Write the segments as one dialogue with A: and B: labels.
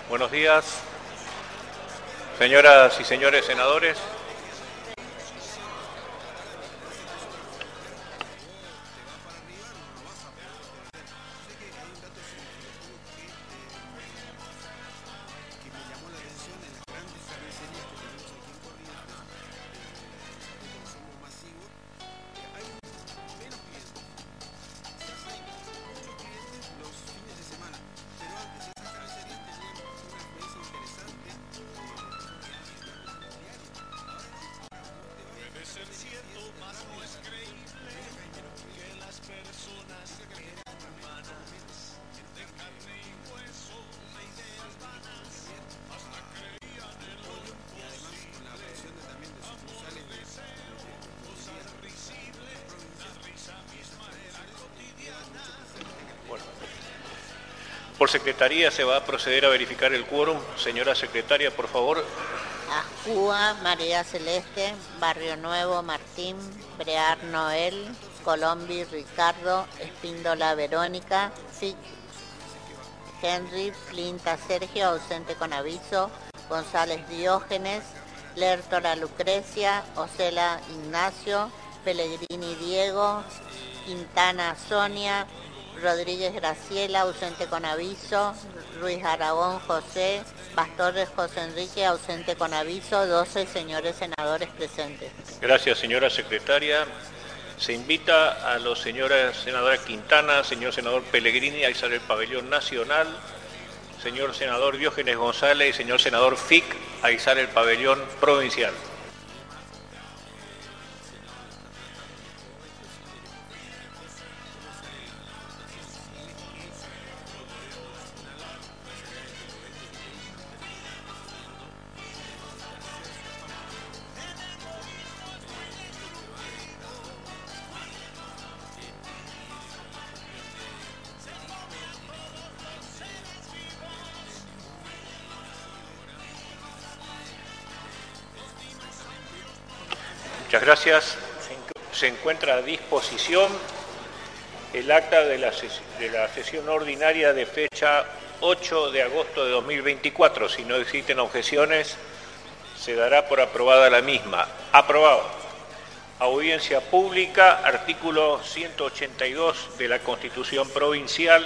A: Buenos días, señoras y señores senadores. Por secretaría se va a proceder a verificar el quórum. Señora secretaria, por favor.
B: Ajúa, María Celeste, Barrio Nuevo, Martín, Brear Noel, Colombi, Ricardo, Espíndola, Verónica, Fic, Henry, Flinta, Sergio, ausente con aviso, González, Diógenes, Lertora, Lucrecia, Ocela, Ignacio, Pellegrini, Diego, Quintana, Sonia, Rodríguez, Graciela, ausente con aviso, Ruiz Aragón, José, Pastores, José Enrique, ausente con aviso, 12 señores senadores presentes.
A: Gracias, señora secretaria. Se invita a los señores senadora Quintana, señor senador Pellegrini a izar el pabellón nacional, señor senador Diógenes González y señor senador Fic a izar el pabellón provincial. Muchas gracias. Se encuentra a disposición el acta de la sesión ordinaria de fecha 8 de agosto de 2024. Si no existen objeciones, se dará por aprobada la misma. Aprobado. Audiencia pública, artículo 182 de la Constitución Provincial,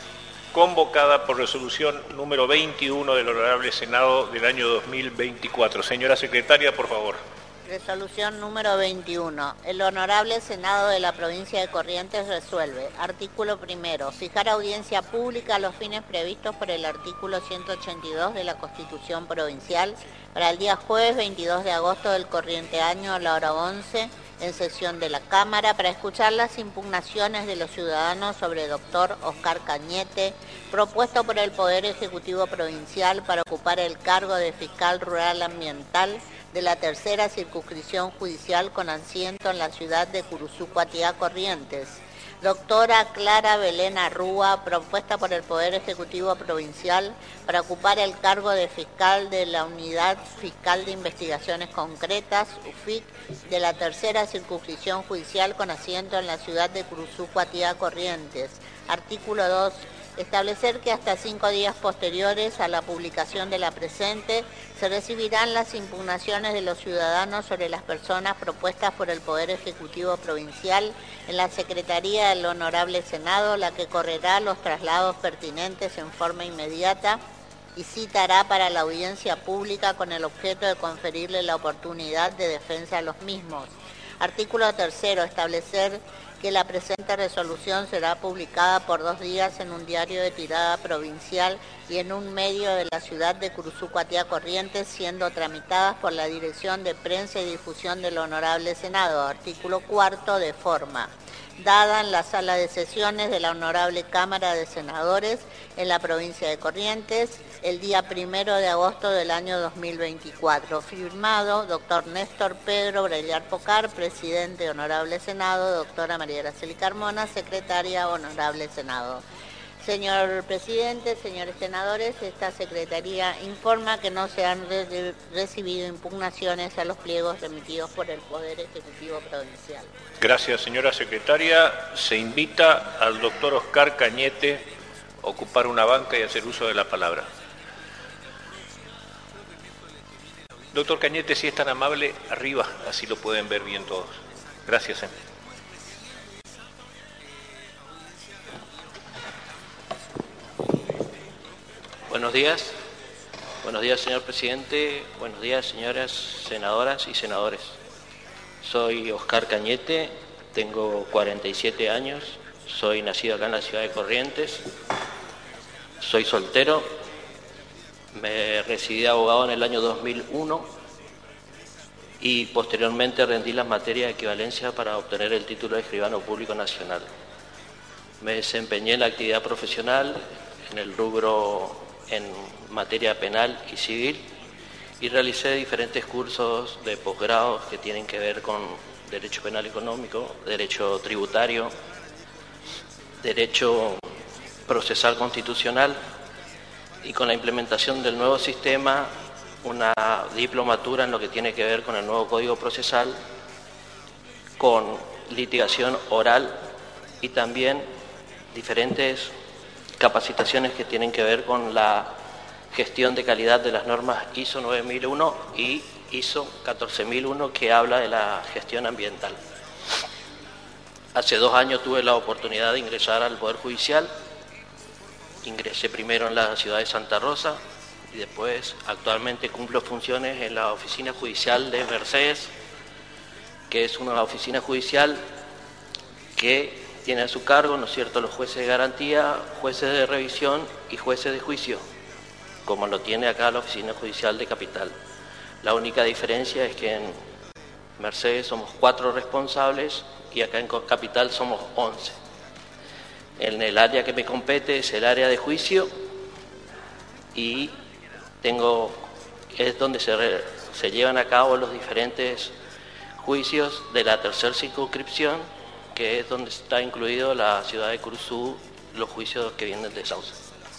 A: convocada por resolución número 21 del Honorable Senado del año 2024. Señora secretaria, por favor.
B: Resolución número 21. El Honorable Senado de la Provincia de Corrientes resuelve. Artículo primero. Fijar audiencia pública a los fines previstos por el artículo 182 de la Constitución Provincial para el día jueves 22 de agosto del corriente año a la hora 11 en sesión de la Cámara para escuchar las impugnaciones de los ciudadanos sobre doctor Oscar Cañete, propuesto por el Poder Ejecutivo Provincial para ocupar el cargo de fiscal rural ambiental de la tercera circunscripción judicial con asiento en la ciudad de Curuzú-Cuatiá, Corrientes. Doctora Clara Belén Arrúa, propuesta por el Poder Ejecutivo Provincial para ocupar el cargo de fiscal de la Unidad Fiscal de Investigaciones Concretas, UFIC, de la tercera circunscripción judicial con asiento en la ciudad de Curuzú-Cuatiá, Corrientes. Artículo 2. Establecer que hasta 5 días posteriores a la publicación de la presente se recibirán las impugnaciones de los ciudadanos sobre las personas propuestas por el Poder Ejecutivo Provincial en la Secretaría del Honorable Senado, la que correrá los traslados pertinentes en forma inmediata y citará para la audiencia pública con el objeto de conferirle la oportunidad de defensa a los mismos. Artículo 3. Establecer que la presente resolución será publicada por 2 días en un diario de tirada provincial y en un medio de la ciudad de Curuzú-Cuatiá, Corrientes, siendo tramitadas por la Dirección de Prensa y Difusión del Honorable Senado. Artículo 4. De forma dada en la sala de sesiones de la Honorable Cámara de Senadores en la provincia de Corrientes el día 1 de agosto del año 2024. Firmado, doctor Néstor Pedro Brellar Pocar, presidente Honorable Senado, doctora María Araceli Carmona, secretaria Honorable Senado. Señor presidente, señores senadores, esta secretaría informa que no se han recibido impugnaciones a los pliegos remitidos por el Poder Ejecutivo Provincial.
A: Gracias, señora secretaria. Se invita al doctor Oscar Cañete a ocupar una banca y hacer uso de la palabra. Doctor Cañete, si es tan amable, arriba, así lo pueden ver bien todos. Gracias.
C: Buenos días. Buenos días, señor presidente. Buenos días, señoras senadoras y senadores. Soy Oscar Cañete, tengo 47 años, soy nacido acá en la ciudad de Corrientes, soy soltero, me recibí de abogado en el año 2001 y posteriormente rendí las materias de equivalencia para obtener el título de escribano público nacional. Me desempeñé en la actividad profesional en el rubro en materia penal y civil y realicé diferentes cursos de posgrado que tienen que ver con derecho penal económico, derecho tributario, derecho procesal constitucional y con la implementación del nuevo sistema una diplomatura en lo que tiene que ver con el nuevo Código Procesal, con litigación oral y también diferentes capacitaciones que tienen que ver con la gestión de calidad de las normas ISO 9001 y ISO 14001 que habla de la gestión ambiental. Hace 2 años tuve la oportunidad de ingresar al Poder Judicial. Ingresé primero en la ciudad de Santa Rosa y después actualmente cumplo funciones en la Oficina Judicial de Mercedes, que es una oficina judicial que tiene a su cargo, ¿no es cierto?, los jueces de garantía, jueces de revisión y jueces de juicio, como lo tiene acá la Oficina Judicial de Capital. La única diferencia es que en Mercedes somos 4 responsables y acá en Capital somos 11. En el área que me compete es el área de juicio y es donde se llevan a cabo los diferentes juicios de la tercera circunscripción, que es donde está incluido la ciudad de Curuzú, los juicios que vienen de Sauce.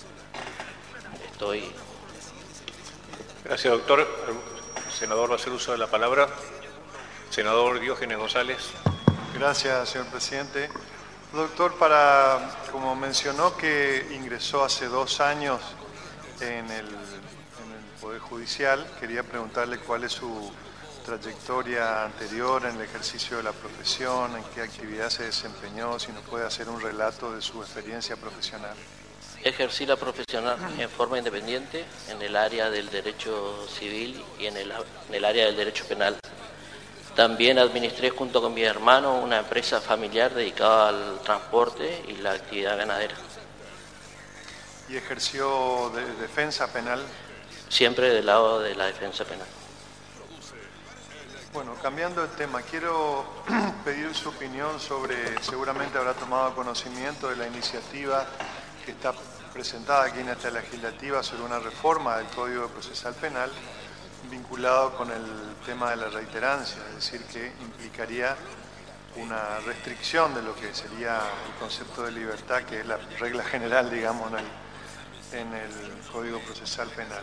A: Gracias, doctor. El senador va a hacer uso de la palabra. Senador Diógenes González.
D: Gracias, señor presidente. Doctor, como mencionó que ingresó hace 2 años en el Poder Judicial, quería preguntarle cuál es su trayectoria anterior en el ejercicio de la profesión, en qué actividad se desempeñó, si nos puede hacer un relato de su experiencia profesional.
C: Ejercí la profesión en forma independiente en el área del derecho civil y en el área del derecho penal. También administré junto con mi hermano una empresa familiar dedicada al transporte y la actividad ganadera.
D: ¿Y ejerció defensa penal?
C: Siempre del lado de la defensa penal.
D: Bueno, cambiando de tema, quiero pedir su opinión sobre, seguramente habrá tomado conocimiento de la iniciativa que está presentada aquí en esta legislativa sobre una reforma del Código Procesal Penal vinculado con el tema de la reiterancia, es decir, que implicaría una restricción de lo que sería el concepto de libertad, que es la regla general, digamos, en el Código Procesal Penal.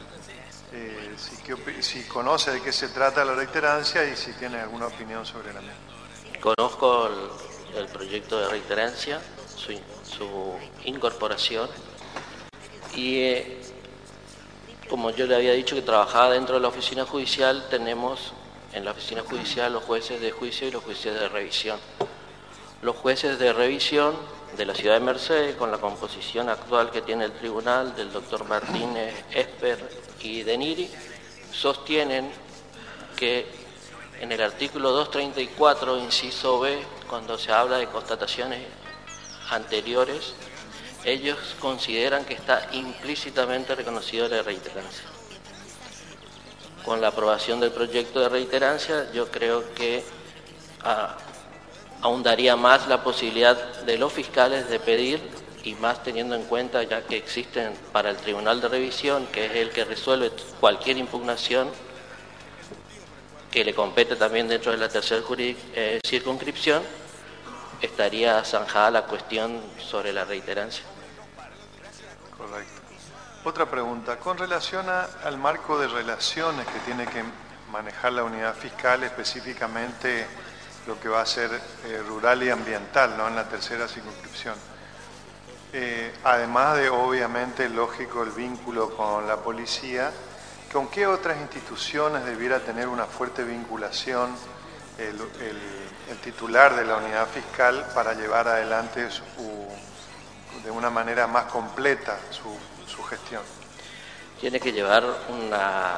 D: Si conoce de qué se trata la reiterancia y si tiene alguna opinión sobre la misma.
C: Conozco el proyecto de reiterancia, su incorporación y como yo le había dicho que trabajaba dentro de la oficina judicial, tenemos en la oficina judicial los jueces de juicio y los jueces de revisión. Los jueces de revisión de la ciudad de Mercedes, con la composición actual que tiene el tribunal del doctor Martínez, Esper y Deniri, sostienen que en el artículo 234, inciso B, cuando se habla de constataciones anteriores, ellos consideran que está implícitamente reconocido la reiterancia. Con la aprobación del proyecto de reiterancia, yo creo que ahondaría más la posibilidad de los fiscales de pedir, y más teniendo en cuenta ya que existen para el Tribunal de Revisión, que es el que resuelve cualquier impugnación que le compete también dentro de la tercera circunscripción, estaría zanjada la cuestión sobre la reiterancia.
D: Correcto. Otra pregunta, con relación al marco de relaciones que tiene que manejar la unidad fiscal, específicamente lo que va a ser rural y ambiental, ¿no?, en la tercera circunscripción. Además de, obviamente, lógico, el vínculo con la policía, ¿con qué otras instituciones debiera tener una fuerte vinculación el titular de la unidad fiscal para llevar adelante de una manera más completa su gestión?
C: Tiene que llevar una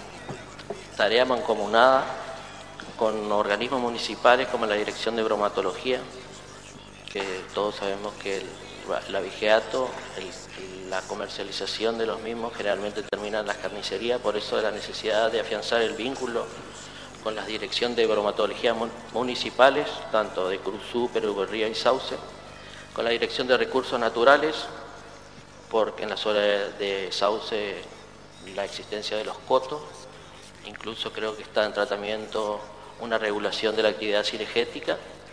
C: tarea mancomunada con organismos municipales como la Dirección de Bromatología, que todos sabemos que el abigeato, la comercialización de los mismos generalmente termina en las carnicerías, por eso la necesidad de afianzar el vínculo con la Dirección de Bromatología municipales, tanto de Curuzú, Perugorría y Sauce, con la Dirección de Recursos Naturales, porque en la zona de Sauce la existencia de los cotos, incluso creo que está en tratamiento una regulación de la actividad cinegética,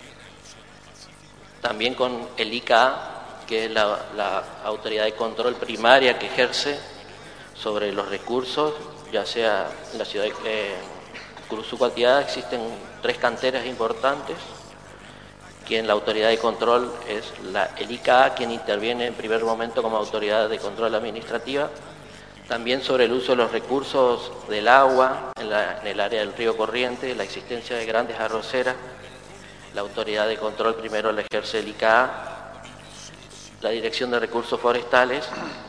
C: también con el ICA, que es la autoridad de control primaria que ejerce sobre los recursos, ya sea en la ciudad de Curuzú-Cuatiá existen 3 canteras importantes, quien la autoridad de control es el ICA, quien interviene en primer momento como autoridad de control administrativa, también sobre el uso de los recursos del agua en el área del río Corriente, la existencia de grandes arroceras, la autoridad de control primero la ejerce el ICA, la Dirección de Recursos Forestales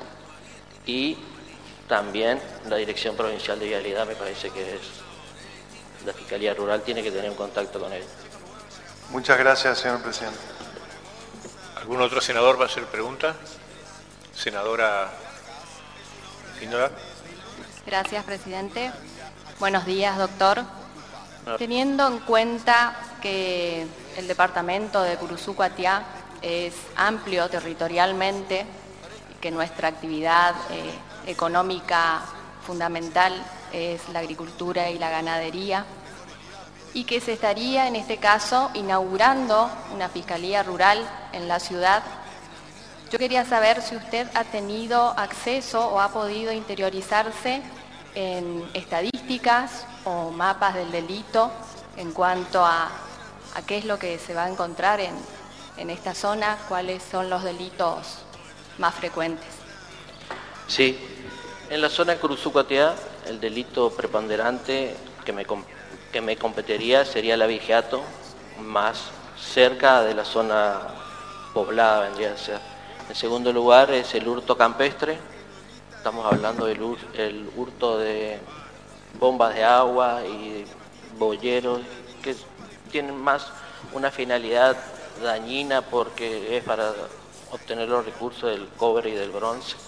C: y también la Dirección Provincial de Vialidad, me parece que es la Fiscalía Rural, tiene que tener un contacto con él.
D: Muchas gracias, señor presidente.
A: ¿Algún otro senador va a hacer pregunta? Senadora Píndola.
E: Gracias, presidente. Buenos días, doctor. Teniendo en cuenta que el departamento de Curuzú-Cuatiá es amplio territorialmente, que nuestra actividad económica fundamental es la agricultura y la ganadería, y que se estaría en este caso inaugurando una fiscalía rural en la ciudad, yo quería saber si usted ha tenido acceso o ha podido interiorizarse en estadísticas o mapas del delito en cuanto a qué es lo que se va a encontrar en esta zona, cuáles son los delitos más frecuentes.
C: Sí, en la zona de Curuzú-Cuatiá el delito preponderante que me competiría sería el abigeato, más cerca de la zona poblada vendría a ser. En segundo lugar es el hurto campestre, estamos hablando del hurto de bombas de agua y boyeros que tienen más una finalidad dañina porque es para obtener los recursos del cobre y del bronce.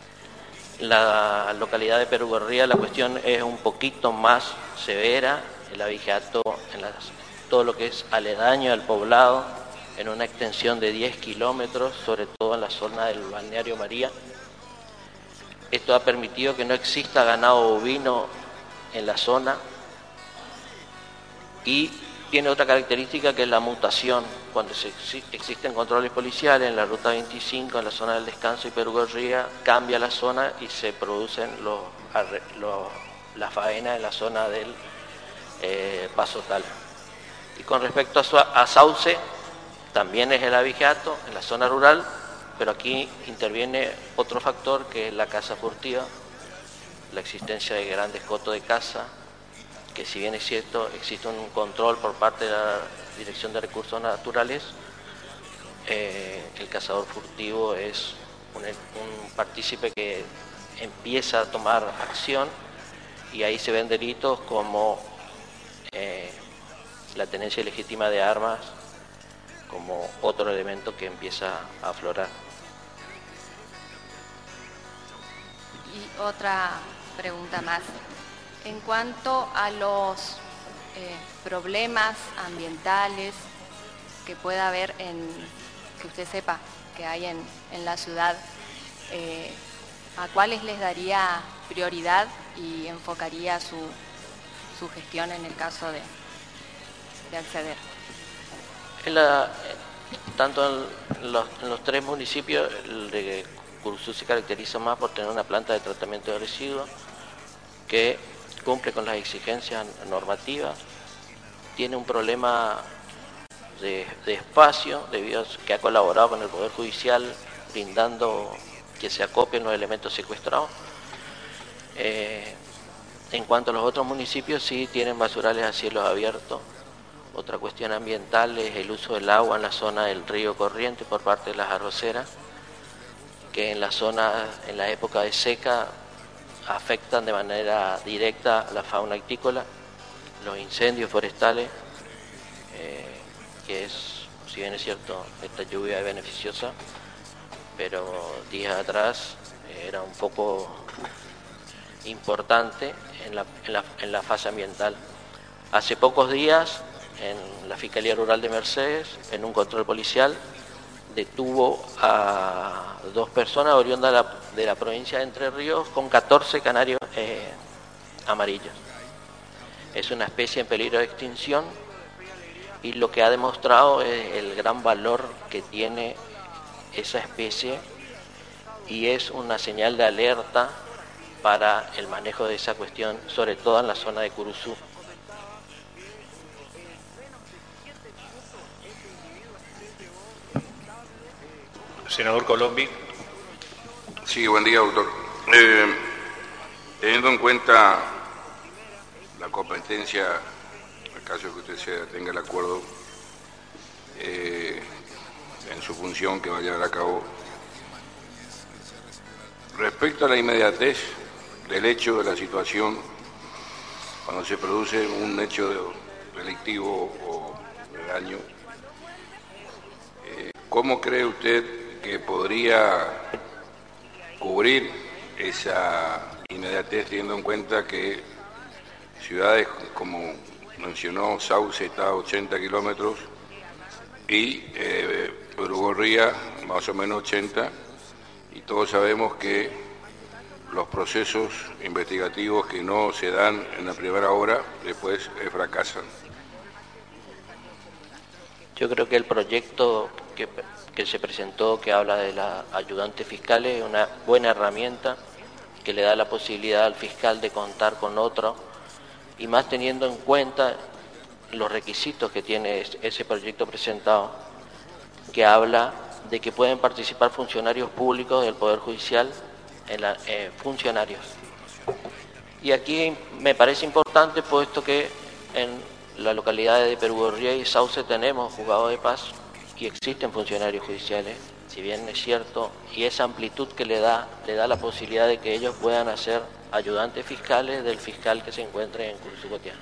C: La localidad de Perugorría la cuestión es un poquito más severa, el abigeato en todo lo que es aledaño al poblado, en una extensión de 10 kilómetros, sobre todo en la zona del balneario María. Esto ha permitido que no exista ganado bovino en la zona y tiene otra característica que es la mutación. Cuando existen controles policiales en la ruta 25, en la zona del Descanso y Perugorría, cambia la zona y se producen la faena en la zona del Paso Tal. Y con respecto a Sauce, también es el abigeato en la zona rural, pero aquí interviene otro factor que es la caza furtiva, la existencia de grandes cotos de caza, que si bien es cierto existe un control por parte de la Dirección de Recursos Naturales, el cazador furtivo es un partícipe que empieza a tomar acción y ahí se ven delitos como la tenencia ilegítima de armas como otro elemento que empieza a aflorar.
E: Y otra pregunta más. En cuanto a los problemas ambientales que pueda haber que usted sepa que hay en la ciudad, ¿a cuáles les daría prioridad y enfocaría su gestión en el caso de acceder?
C: Tanto en los 3 municipios, el de Curuzú se caracteriza más por tener una planta de tratamiento de residuos que cumple con las exigencias normativas, tiene un problema de espacio debido a que ha colaborado con el Poder Judicial brindando que se acopien los elementos secuestrados. En cuanto a los otros municipios, sí tienen basurales a cielo abierto. Otra cuestión ambiental es el uso del agua en la zona del río Corriente por parte de las arroceras, que en la zona, en la época de seca, afectan de manera directa a la fauna ictícola, los incendios forestales, que es, si bien es cierto, esta lluvia es beneficiosa, pero días atrás era un poco importante en la fase ambiental. Hace pocos días, en la Fiscalía Rural de Mercedes, en un control policial, detuvo a 2 personas oriundas de la provincia de Entre Ríos con 14 canarios amarillos. Es una especie en peligro de extinción y lo que ha demostrado es el gran valor que tiene esa especie y es una señal de alerta para el manejo de esa cuestión, sobre todo en la zona de Curuzú.
A: Senador Colombi.
F: Sí, buen día, doctor. Teniendo en cuenta la competencia, en caso de que usted tenga el acuerdo en su función que vaya a llevar a cabo, respecto a la inmediatez del hecho de la situación, cuando se produce un hecho delictivo o de daño, ¿cómo cree usted que podría cubrir esa inmediatez, teniendo en cuenta que ciudades como mencionó Sauce está a 80 kilómetros y Perugorría más o menos 80, y todos sabemos que los procesos investigativos que no se dan en la primera hora después fracasan?
C: Yo creo que el proyecto que se presentó, que habla de la ayudante fiscal, es una buena herramienta que le da la posibilidad al fiscal de contar con otro, y más teniendo en cuenta los requisitos que tiene ese proyecto presentado, que habla de que pueden participar funcionarios públicos del Poder Judicial, funcionarios. Y aquí me parece importante, puesto que en la localidad de Perugorría y Sauce tenemos juzgados de paz y existen funcionarios judiciales, si bien es cierto, y esa amplitud que le da la posibilidad de que ellos puedan ser ayudantes fiscales del fiscal que se encuentre en Curuzú Cotiá.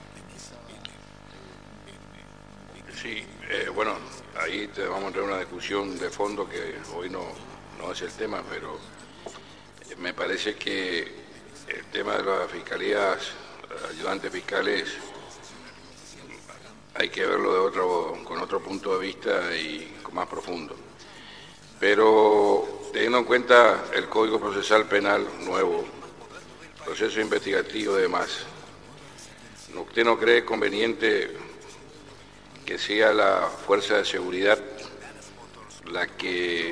F: Sí, bueno, ahí te vamos a entrar en una discusión de fondo que hoy no es el tema, pero me parece que el tema de las fiscalías, ayudantes fiscales, hay que verlo con otro punto de vista y más profundo. Pero teniendo en cuenta el Código Procesal Penal nuevo, proceso investigativo y demás, ¿usted no cree conveniente que sea la fuerza de seguridad la que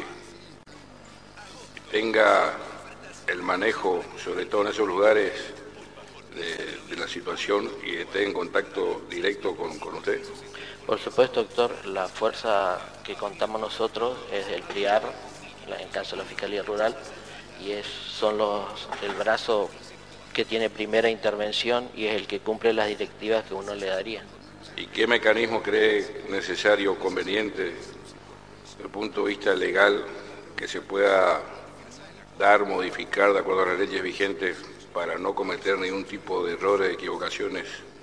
F: tenga el manejo, sobre todo en esos lugares, de la situación y esté en contacto directo con usted?
C: Por supuesto, doctor, la fuerza que contamos nosotros es el PRIAR, en caso de la Fiscalía Rural, y son el brazo que tiene primera intervención y es el que cumple las directivas que uno le daría.
F: ¿Y qué mecanismo cree necesario o conveniente desde el punto de vista legal que se pueda dar, modificar de acuerdo a las leyes vigentes para no cometer ningún tipo de errores, equivocaciones?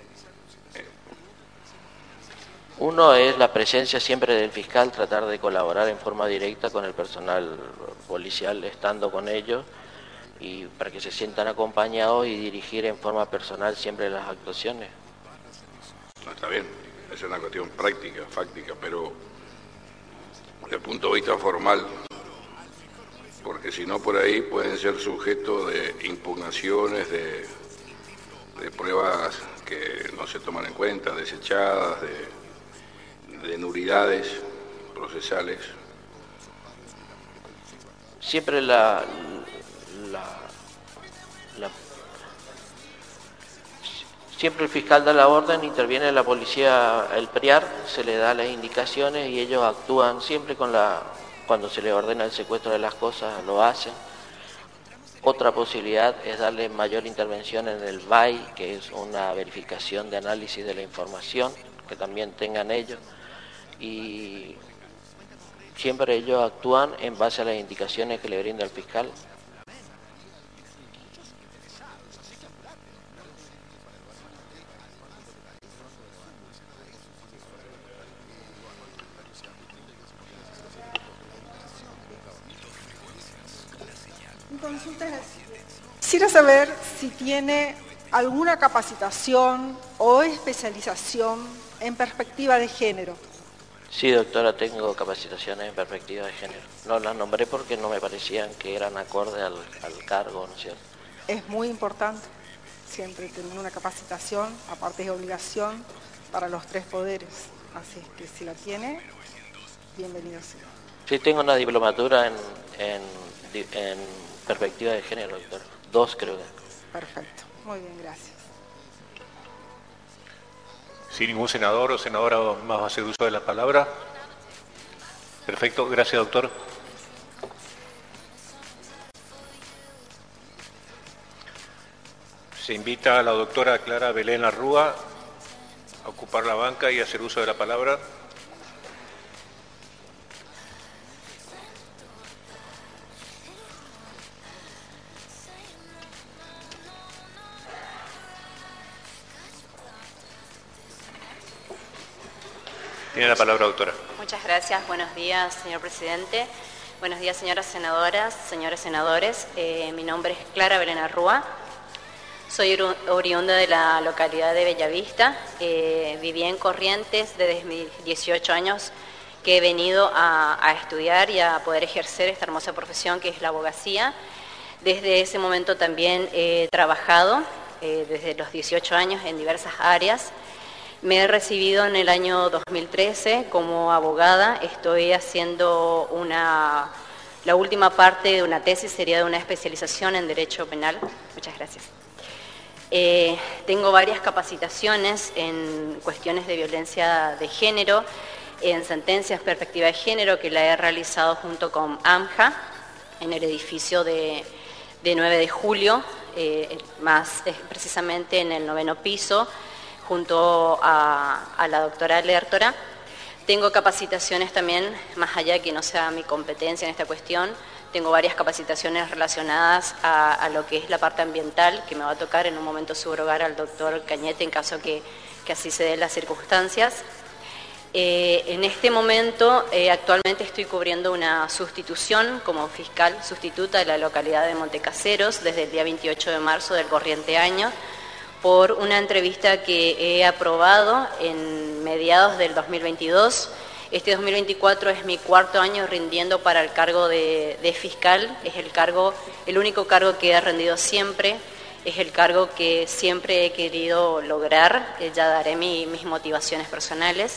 C: Uno es la presencia siempre del fiscal, tratar de colaborar en forma directa con el personal policial, estando con ellos, y para que se sientan acompañados y dirigir en forma personal siempre las actuaciones.
F: No, está bien, esa es una cuestión práctica, fáctica, pero desde el punto de vista formal, porque si no por ahí pueden ser sujetos de impugnaciones, de pruebas que no se toman en cuenta, desechadas, de nulidades procesales.
C: Siempre siempre el fiscal da la orden, interviene la policía, el PRIAR, se le da las indicaciones y ellos actúan siempre cuando se les ordena el secuestro de las cosas, lo hacen. Otra posibilidad es darle mayor intervención en el BAI, que es una verificación de análisis de la información, que también tengan ellos, y siempre ellos actúan en base a las indicaciones que le brinda el fiscal.
G: Consulta. Quisiera saber si tiene alguna capacitación o especialización en perspectiva de género.
C: Sí, doctora, tengo capacitaciones en perspectiva de género. No las nombré porque no me parecían que eran acorde al cargo, ¿no es cierto?
G: Es muy importante siempre tener una capacitación, aparte de obligación, para los tres poderes. Así es que si la tiene, bienvenido sea.
C: Sí, tengo una diplomatura en perspectiva de género, doctor. 2 creo que.
G: Perfecto, muy bien, gracias.
A: Si ningún senador o senadora más va a hacer uso de la palabra. Perfecto, gracias, doctor. Se invita a la doctora Clara Belén Arrúa a ocupar la banca y hacer uso de la palabra. Tiene la palabra, doctora.
H: Muchas gracias. Buenos días, señor presidente. Buenos días, señoras senadoras, señores senadores. Mi nombre es Clara Belén Arrúa. Soy oriunda de la localidad de Bellavista. Viví en Corrientes desde mis 18 años que he venido a estudiar y a poder ejercer esta hermosa profesión que es la abogacía. Desde ese momento también he trabajado desde los 18 años en diversas áreas. Me he recibido en el año 2013 como abogada. Estoy haciendo la última parte de una tesis, sería de una especialización en Derecho Penal. Muchas gracias. Tengo varias capacitaciones en cuestiones de violencia de género, en sentencias perspectiva de género, que la he realizado junto con AMJA en el edificio de 9 de julio, más precisamente en el 9º piso, junto a la doctora Lertora. Tengo capacitaciones también, más allá que no sea mi competencia en esta cuestión, tengo varias capacitaciones relacionadas a lo que es la parte ambiental, que me va a tocar en un momento subrogar al doctor Cañete en caso que así se den las circunstancias. En este momento, actualmente estoy cubriendo una sustitución como fiscal sustituta de la localidad de Montecaseros desde el día 28 de marzo del corriente año, por una entrevista que he aprobado en mediados del 2022. Este 2024 es mi 4º año rindiendo para el cargo de fiscal. Es el único cargo que he rendido siempre, es el cargo que siempre he querido lograr. Ya daré mis motivaciones personales.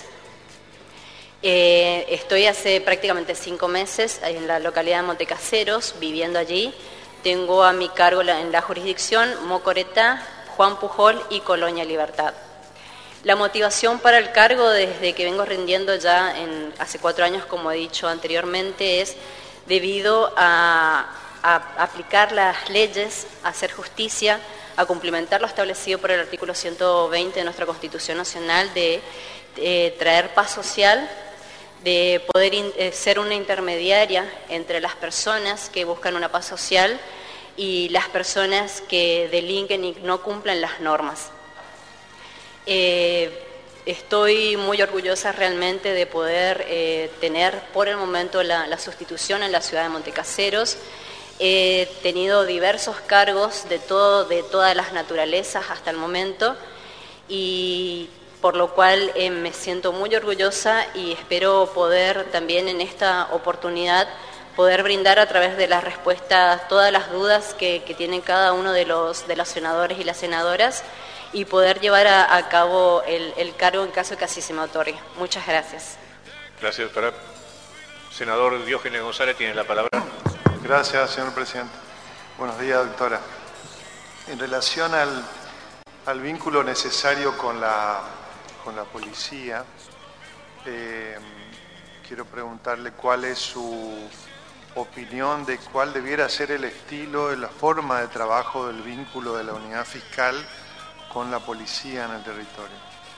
H: Estoy hace prácticamente 5 meses en la localidad de Montecaseros, viviendo allí. Tengo a mi cargo en la jurisdicción Mocoretá, Juan Pujol y Colonia Libertad. La motivación para el cargo desde que vengo rindiendo ya hace 4 años, como he dicho anteriormente, es debido a aplicar las leyes, a hacer justicia, a cumplimentar lo establecido por el artículo 120 de nuestra Constitución Nacional de traer paz social, de poder ser una intermediaria entre las personas que buscan una paz social y las personas que delinquen y no cumplen las normas. Estoy muy orgullosa realmente de poder tener por el momento la sustitución en la ciudad de Montecaseros. He tenido diversos cargos de todas las naturalezas hasta el momento, y por lo cual me siento muy orgullosa y espero poder también en esta oportunidad poder brindar a través de las respuestas todas las dudas que tienen cada uno de los senadores y las senadoras, y poder llevar a cabo el cargo en caso que así se me otorgue. Muchas gracias.
A: Gracias, doctora. Senador Diógenes González tiene la palabra.
D: Gracias, señor presidente. Buenos días, doctora. En relación al vínculo necesario con la policía, quiero preguntarle cuál es su opinión de cuál debiera ser el estilo, la forma de trabajo del vínculo de la unidad fiscal con la policía en el territorio.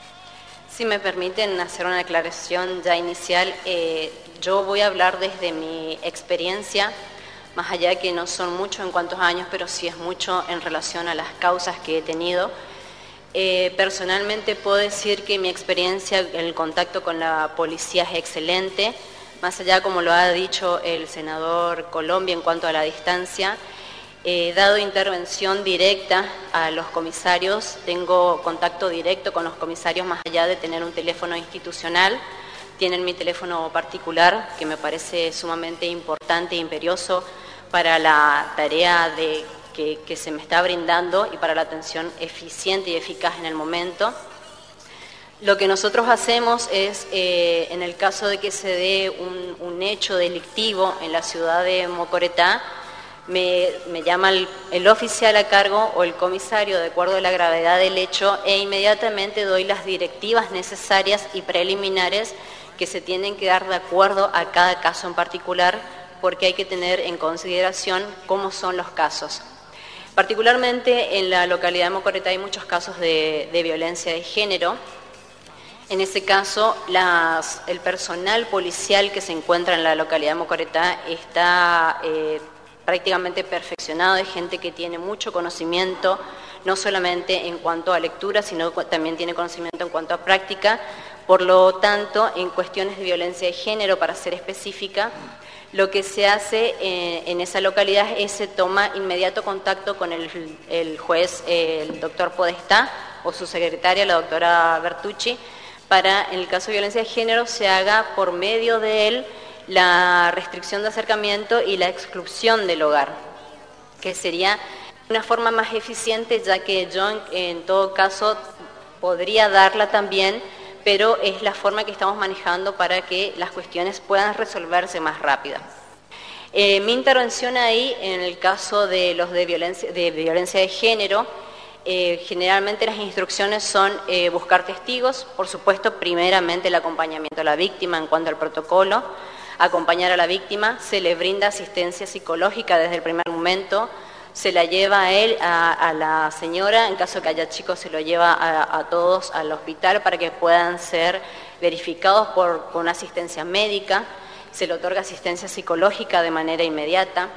H: Si me permiten hacer una aclaración ya inicial, yo voy a hablar desde mi experiencia, más allá de que no son muchos en cuantos años, pero sí es mucho en relación a las causas que he tenido. Personalmente puedo decir que mi experiencia, el contacto con la policía es excelente, más allá, como lo ha dicho el senador Colombia en cuanto a la distancia. He dado intervención directa a los comisarios, tengo contacto directo con los comisarios más allá de tener un teléfono institucional. Tienen mi teléfono particular, que me parece sumamente importante e imperioso para la tarea que se me está brindando y para la atención eficiente y eficaz en el momento. Lo que nosotros hacemos es, en el caso de que se dé un hecho delictivo en la ciudad de Mocoretá, me llama el oficial a cargo o el comisario de acuerdo a la gravedad del hecho e inmediatamente doy las directivas necesarias y preliminares que se tienen que dar de acuerdo a cada caso en particular, porque hay que tener en consideración cómo son los casos. Particularmente en la localidad de Mocoretá hay muchos casos de violencia de género. En ese caso, el personal policial que se encuentra en la localidad de Mocoretá está prácticamente perfeccionado, de gente que tiene mucho conocimiento, no solamente en cuanto a lectura, sino también tiene conocimiento en cuanto a práctica. Por lo tanto, en cuestiones de violencia de género, para ser específica, lo que se hace en esa localidad es se toma inmediato contacto con el juez, el doctor Podestá, o su secretaria, la doctora Bertucci, para, en el caso de violencia de género, se haga por medio de él la restricción de acercamiento y la exclusión del hogar, que sería una forma más eficiente, ya que yo en todo caso podría darla también, pero es la forma que estamos manejando para que las cuestiones puedan resolverse más rápido. Mi intervención ahí, en el caso de los de violencia de género, generalmente las instrucciones son buscar testigos, por supuesto, primeramente el acompañamiento a la víctima en cuanto al protocolo, acompañar a la víctima, se le brinda asistencia psicológica desde el primer momento, se la lleva a él, a la señora, en caso que haya chicos se lo lleva a todos al hospital para que puedan ser verificados con una asistencia médica, se le otorga asistencia psicológica de manera inmediata.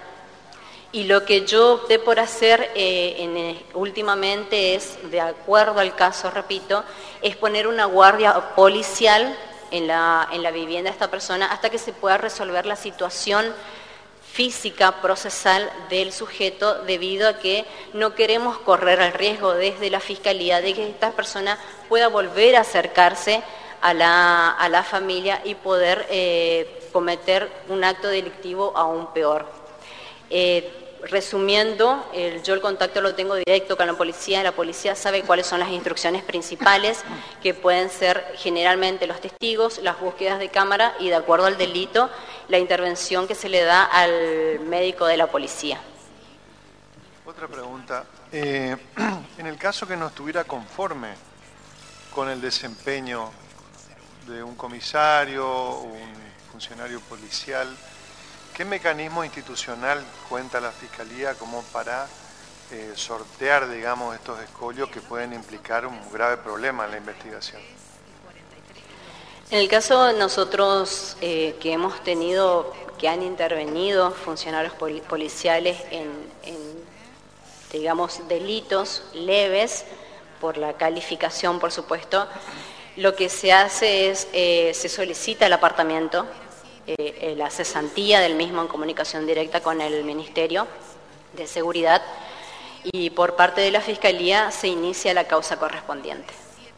H: Y lo que yo opté por hacer últimamente es, de acuerdo al caso, repito, es poner una guardia policial en la vivienda de esta persona hasta que se pueda resolver la situación física, procesal del sujeto, debido a que no queremos correr el riesgo desde la Fiscalía de que esta persona pueda volver a acercarse a la familia y poder cometer un acto delictivo aún peor. Resumiendo, yo el contacto lo tengo directo con la policía sabe cuáles son las instrucciones principales, que pueden ser generalmente los testigos, las búsquedas de cámara y, de acuerdo al delito, la intervención que se le da al médico de la policía.
D: Otra pregunta. En el caso que no estuviera conforme con el desempeño de un comisario o un funcionario policial, ¿qué mecanismo institucional cuenta la Fiscalía como para sortear, digamos, estos escollos que pueden implicar un grave problema en la investigación?
H: En el caso de nosotros que hemos tenido, que han intervenido funcionarios policiales en digamos, delitos leves, por la calificación, por supuesto, lo que se hace es, se solicita el apartamiento, la cesantía del mismo en comunicación directa con el Ministerio de Seguridad, y por parte de la Fiscalía se inicia la causa correspondiente.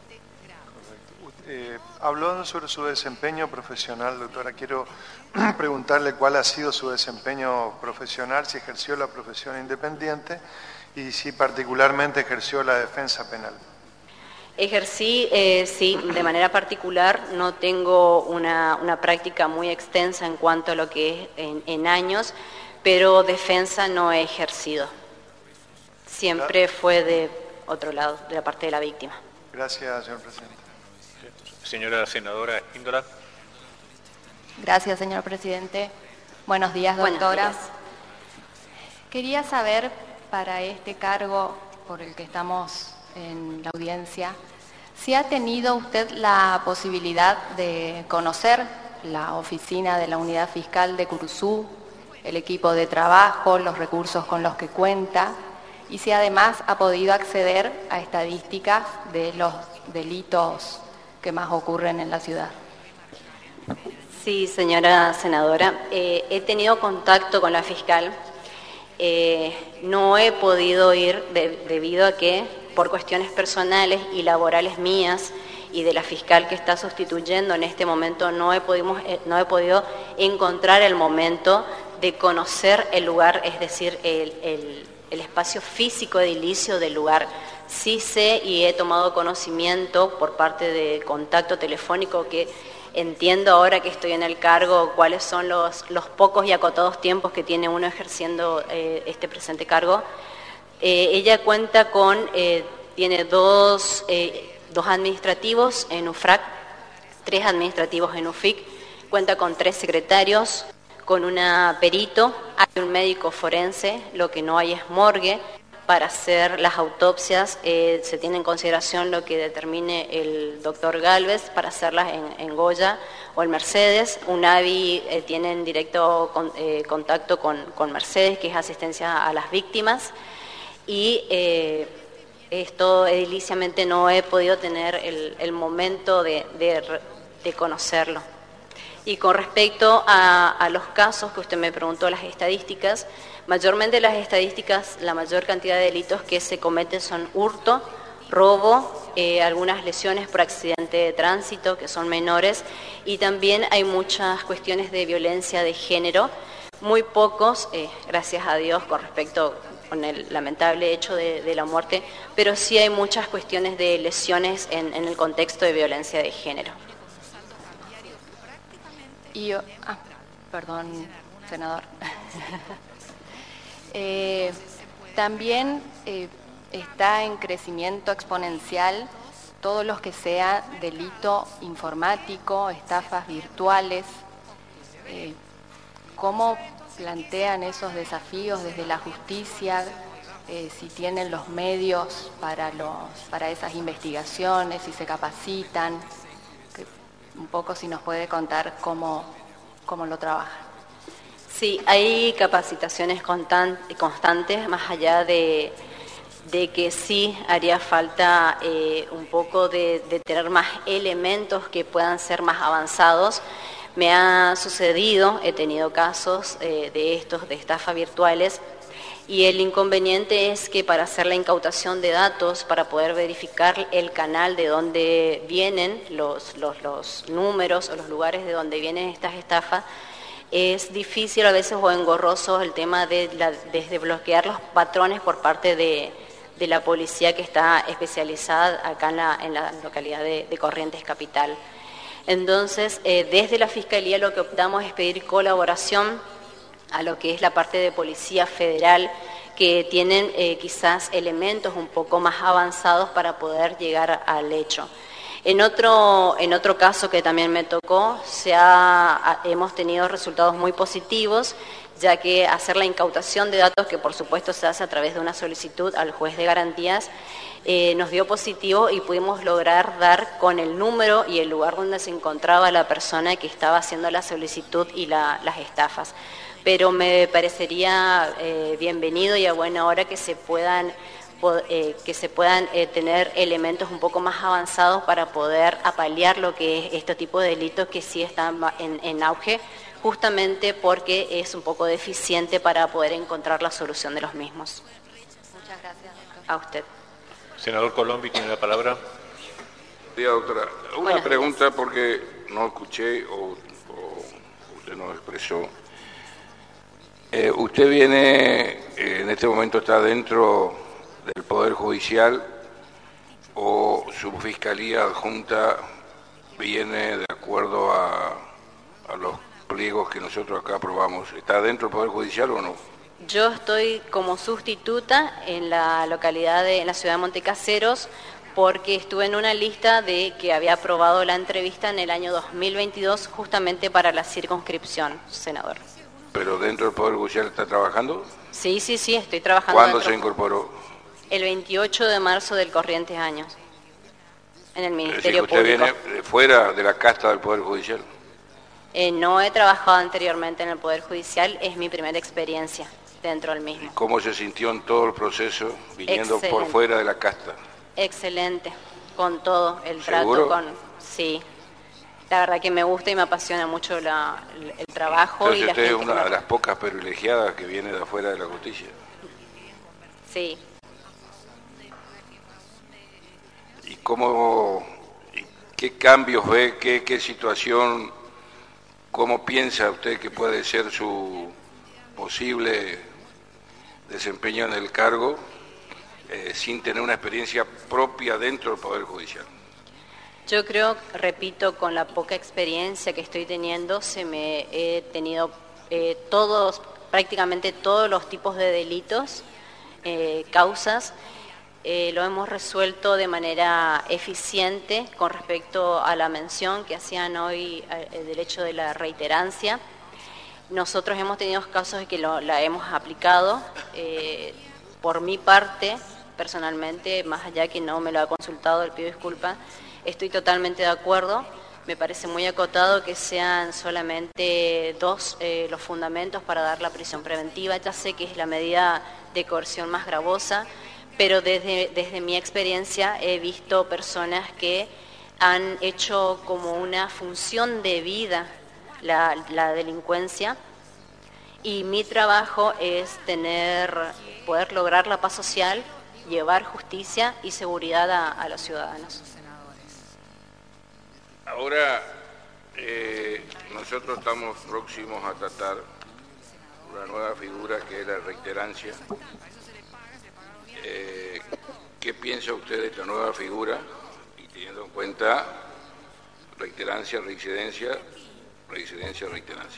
D: Hablando sobre su desempeño profesional, doctora, quiero preguntarle cuál ha sido su desempeño profesional, si ejerció la profesión independiente y si particularmente ejerció la defensa penal.
H: Ejercí, sí, de manera particular. No tengo una práctica muy extensa en cuanto a lo que es en años, pero defensa no he ejercido. Siempre fue de otro lado, de la parte de la víctima.
D: Gracias, señor presidente.
A: Señora senadora Índola.
E: Gracias, señor presidente. Buenos días, doctora.
H: Buenos días.
E: Quería saber, para este cargo por el que estamos en la audiencia, si ha tenido usted la posibilidad de conocer la oficina de la Unidad Fiscal de Curuzú, el equipo de trabajo, los recursos con los que cuenta, y si además ha podido acceder a estadísticas de los delitos que más ocurren en la ciudad.
H: Sí, señora senadora, he tenido contacto con la fiscal. No he podido ir debido a que, por cuestiones personales y laborales mías y de la fiscal que está sustituyendo en este momento, no he podido encontrar el momento de conocer el lugar, es decir, el espacio físico edilicio del lugar. Sí sé y he tomado conocimiento por parte de contacto telefónico que entiendo ahora que estoy en el cargo cuáles son los pocos y acotados tiempos que tiene uno ejerciendo este presente cargo. Ella cuenta con, tiene dos administrativos en UFRAC, 3 administrativos en UFIC, cuenta con 3 secretarios, con una perito, hay un médico forense, lo que no hay es morgue. Para hacer las autopsias se tiene en consideración lo que determine el doctor Galvez para hacerlas en Goya o en Mercedes. UNAVI tiene en directo contacto con Mercedes, que es asistencia a las víctimas. Y esto ediliciamente no he podido tener el momento de conocerlo. Y con respecto a los casos que usted me preguntó, las estadísticas, mayormente las estadísticas, la mayor cantidad de delitos que se cometen son hurto, robo, algunas lesiones por accidente de tránsito, que son menores, y también hay muchas cuestiones de violencia de género, muy pocos, gracias a Dios, con respecto con el lamentable hecho de la muerte, pero sí hay muchas cuestiones de lesiones en el contexto de violencia de género.
E: Y perdón, senador. También está en crecimiento exponencial todo lo que sea delito informático, estafas virtuales. ¿Cómo plantean esos desafíos desde la justicia? Si tienen los medios para esas investigaciones, si se capacitan. Un poco si nos puede contar cómo lo trabajan.
H: Sí, hay capacitaciones constantes, más allá de que sí haría falta un poco de tener más elementos que puedan ser más avanzados. Me ha sucedido, he tenido casos de estafas virtuales, y el inconveniente es que para hacer la incautación de datos, para poder verificar el canal de donde vienen los números o los lugares de donde vienen estas estafas, es difícil a veces o engorroso el tema de desbloquear los patrones por parte de la policía que está especializada acá en la localidad de Corrientes Capital. Entonces, desde la Fiscalía lo que optamos es pedir colaboración a lo que es la parte de Policía Federal, que tienen quizás elementos un poco más avanzados para poder llegar al hecho. En otro caso que también me tocó, hemos tenido resultados muy positivos, ya que hacer la incautación de datos, que por supuesto se hace a través de una solicitud al juez de garantías, nos dio positivo y pudimos lograr dar con el número y el lugar donde se encontraba la persona que estaba haciendo la solicitud y las estafas. Pero me parecería bienvenido y a buena hora que se puedan tener elementos un poco más avanzados para poder apalear lo que es este tipo de delitos que sí están en auge, justamente porque es un poco deficiente para poder encontrar la solución de los mismos.
E: Muchas gracias, doctor.
H: A usted.
A: Senador Colombi tiene la palabra.
F: Sí, doctora. Una pregunta porque no escuché o usted no expresó. Usted viene, en este momento está dentro del Poder Judicial, o su Fiscalía Adjunta viene de acuerdo a los pliegos que nosotros acá aprobamos. ¿Está dentro del Poder Judicial o no?
H: Yo estoy como sustituta en la localidad en la ciudad de Montecaseros, porque estuve en una lista de que había aprobado la entrevista en el año 2022 justamente para la circunscripción, senador.
F: ¿Pero dentro del Poder Judicial está trabajando?
H: Sí, estoy trabajando.
F: ¿Cuándo se incorporó?
H: El 28 de marzo del corriente año, en el Ministerio
F: Público. ¿Usted viene fuera de la casta del Poder Judicial?
H: No he trabajado anteriormente en el Poder Judicial, es mi primera experiencia dentro del mismo.
F: ¿Y cómo se sintió en todo el proceso viniendo por fuera de la casta?
H: Excelente, con todo el
F: ¿Seguro?
H: trato Sí, la verdad que me gusta y me apasiona mucho el trabajo.
F: Entonces
H: y la
F: usted es
H: gente
F: una de las pocas privilegiadas que viene de afuera de la justicia.
H: Sí.
F: ¿Y qué cambios ve, qué situación, cómo piensa usted que puede ser su posible desempeño en el cargo sin tener una experiencia propia dentro del Poder Judicial?
H: Yo creo, repito, con la poca experiencia que estoy teniendo, he tenido prácticamente todos los tipos de delitos, causas, lo hemos resuelto de manera eficiente con respecto a la mención que hacían hoy del hecho de la reiterancia. Nosotros hemos tenido casos que la hemos aplicado. Por mi parte, personalmente, más allá que no me lo ha consultado, le pido disculpas, estoy totalmente de acuerdo. Me parece muy acotado que sean solamente 2 los fundamentos para dar la prisión preventiva. Ya sé que es la medida de coerción más gravosa, pero desde mi experiencia he visto personas que han hecho como una función de vida la delincuencia, y mi trabajo es poder lograr la paz social, llevar justicia y seguridad a los ciudadanos.
F: Ahora nosotros estamos próximos a tratar una nueva figura que es la reiterancia. ¿Qué piensa usted de esta nueva figura? Y teniendo en cuenta reiterancia, reincidencia, reiterancia.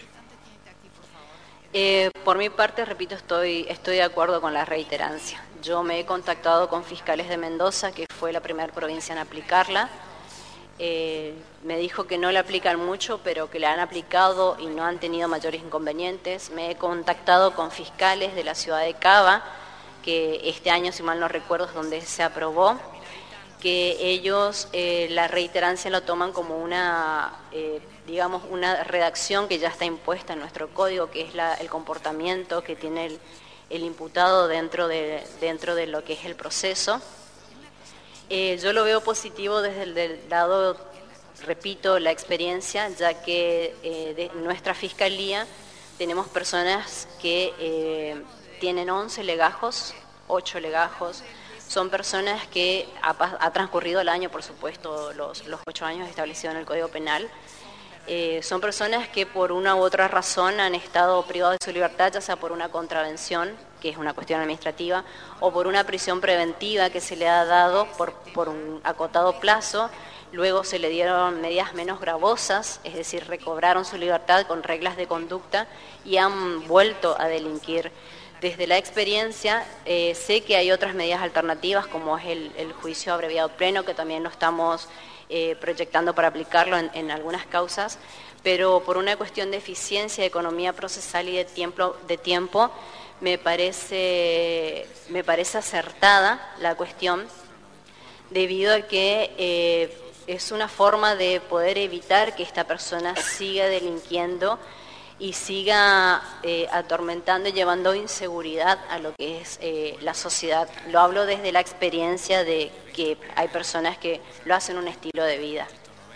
H: Por mi parte, repito, estoy de acuerdo con la reiterancia. Yo me he contactado con fiscales de Mendoza, que fue la primera provincia en aplicarla. Me dijo que no la aplican mucho, pero que la han aplicado y no han tenido mayores inconvenientes. Me he contactado con fiscales de la ciudad de Cava, que este año, si mal no recuerdo, es donde se aprobó, que ellos la reiterancia lo toman como una redacción que ya está impuesta en nuestro código, que es el comportamiento que tiene el imputado dentro de lo que es el proceso. Yo lo veo positivo desde el lado, repito, la experiencia, ya que de nuestra fiscalía tenemos personas que tienen 11 legajos, 8 legajos. Son personas que ha transcurrido el año, por supuesto, los 8 años establecidos en el Código Penal. Son personas que por una u otra razón han estado privados de su libertad, ya sea por una contravención, que es una cuestión administrativa, o por una prisión preventiva que se le ha dado por un acotado plazo. Luego se le dieron medidas menos gravosas, es decir, recobraron su libertad con reglas de conducta y han vuelto a delinquir. Desde la experiencia sé que hay otras medidas alternativas, como es el juicio abreviado pleno, que también lo estamos proyectando para aplicarlo en algunas causas, pero por una cuestión de eficiencia, de economía procesal y de tiempo, me parece acertada la cuestión, debido a que es una forma de poder evitar que esta persona siga delinquiendo y siga atormentando y llevando inseguridad a lo que es la sociedad. Lo hablo desde la experiencia de que hay personas que lo hacen un estilo de vida.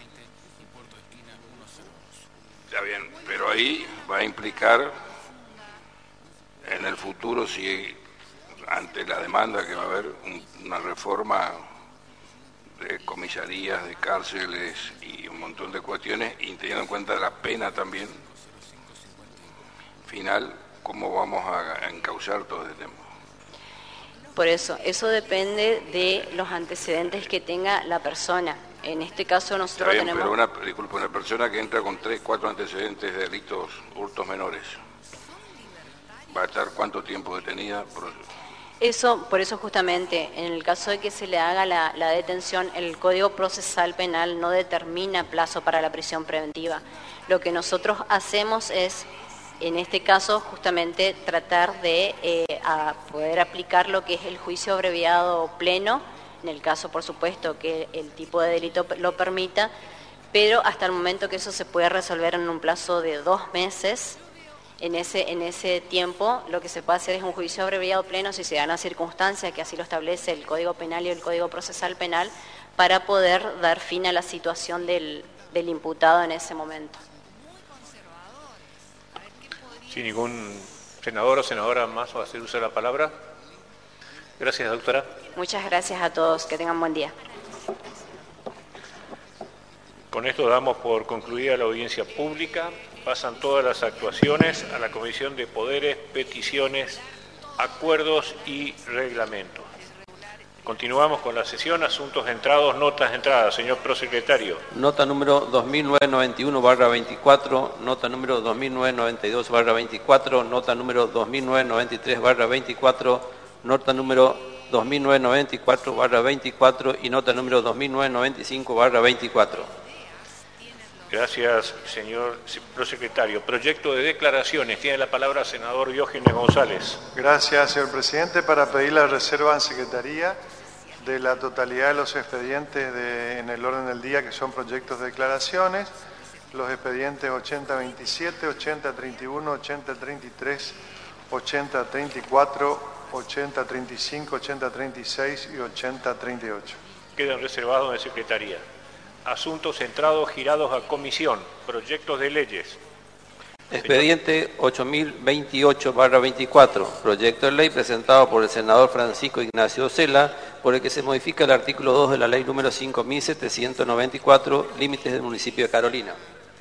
F: Está bien, pero ahí va a implicar en el futuro, si ante la demanda que va a haber una reforma de comisarías, de cárceles y un montón de cuestiones, y teniendo en cuenta la pena también final, ¿cómo vamos a encauzar todo este tema?
H: Por eso depende de los antecedentes que tenga la persona. En este caso nosotros
F: Está bien,
H: tenemos...
F: pero una persona que entra con 3, 4 antecedentes de delitos, hurtos menores, ¿va a estar cuánto tiempo detenida?
H: Por eso justamente, en el caso de que se le haga la detención, el Código Procesal Penal no determina plazo para la prisión preventiva. Lo que nosotros hacemos es en este caso justamente tratar de poder aplicar lo que es el juicio abreviado pleno, en el caso por supuesto que el tipo de delito lo permita, pero hasta el momento que eso se pueda resolver en un plazo de 2 meses, en ese tiempo lo que se puede hacer es un juicio abreviado pleno si se dan las circunstancias que así lo establece el Código Penal y el Código Procesal Penal, para poder dar fin a la situación del imputado en ese momento.
A: Si ningún senador o senadora más va a hacer uso de la palabra. Gracias, doctora.
H: Muchas gracias a todos. Que tengan buen día.
A: Con esto damos por concluida la audiencia pública. Pasan todas las actuaciones a la Comisión de Poderes, Peticiones, Acuerdos y Reglamentos. Continuamos con la sesión. Asuntos entrados, notas entradas. Señor prosecretario.
I: Nota número 2991/24, nota número 2992/24, nota número 2993/24, nota número 2994/24 y nota número 2995/24.
A: Gracias, señor prosecretario. Proyecto de declaraciones. Tiene la palabra el senador Diógenes González.
D: Gracias, señor presidente. Para pedir la reserva en Secretaría de la totalidad de los expedientes en el orden del día, que son proyectos de declaraciones, los expedientes 8027, 8031, 8033, 8034, 8035, 8036 y 8038.
A: Quedan reservados en Secretaría. Asuntos entrados girados a comisión. Proyectos de leyes.
I: Expediente 8028/24, proyecto de ley presentado por el senador Francisco Ignacio Cela, por el que se modifica el artículo 2 de la ley número 5794, límites del municipio de Carolina.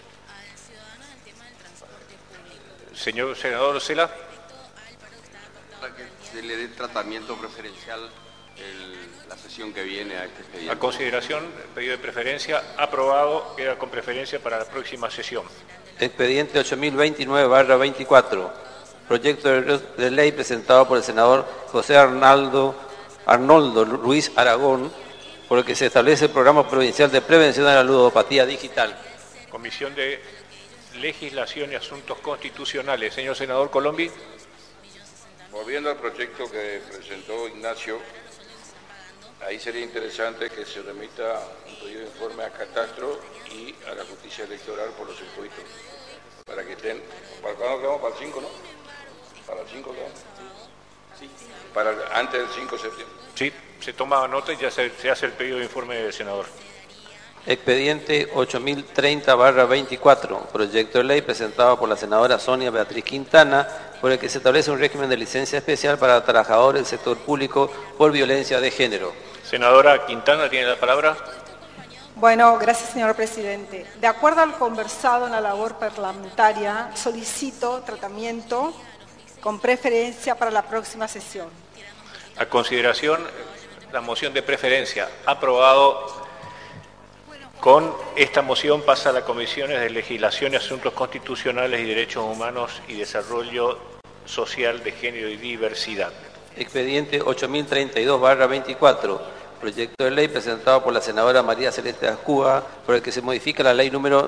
A: Señor senador Cela.
J: Para que se le dé tratamiento preferencial la sesión que viene a este expediente.
A: A consideración, pedido de preferencia aprobado, queda con preferencia para la próxima sesión.
I: Expediente 8029/24, proyecto de ley presentado por el senador José Arnoldo Ruiz Aragón, por el que se establece el Programa Provincial de Prevención de la Ludopatía Digital.
A: Comisión de Legislación y Asuntos Constitucionales. Señor senador Colombi.
F: Volviendo al proyecto que presentó Ignacio, ahí sería interesante que se remita un pedido de informe a Catastro y a la Justicia Electoral por los circuitos, para que estén. ¿Para cuándo quedamos? Para el 5, ¿no? ¿Para el 5 quedamos? Sí. Antes del 5 de septiembre.
A: Sí, se toma nota y ya se hace el pedido de informe del senador.
I: Expediente 8030/24, proyecto de ley presentado por la senadora Sonia Beatriz Quintana, por el que se establece un régimen de licencia especial para trabajadores del sector público por violencia de género.
A: Senadora Quintana, tiene la palabra.
G: Bueno, gracias, señor presidente. De acuerdo al conversado en la labor parlamentaria, solicito tratamiento con preferencia para la próxima sesión.
A: A consideración, la moción de preferencia. Aprobado. Con esta moción pasa a las Comisiones de Legislación y Asuntos Constitucionales y Derechos Humanos y Desarrollo Social de Género y Diversidad.
I: Expediente 8032/24, proyecto de ley presentado por la senadora María Celeste Ascúa, por el que se modifica la ley número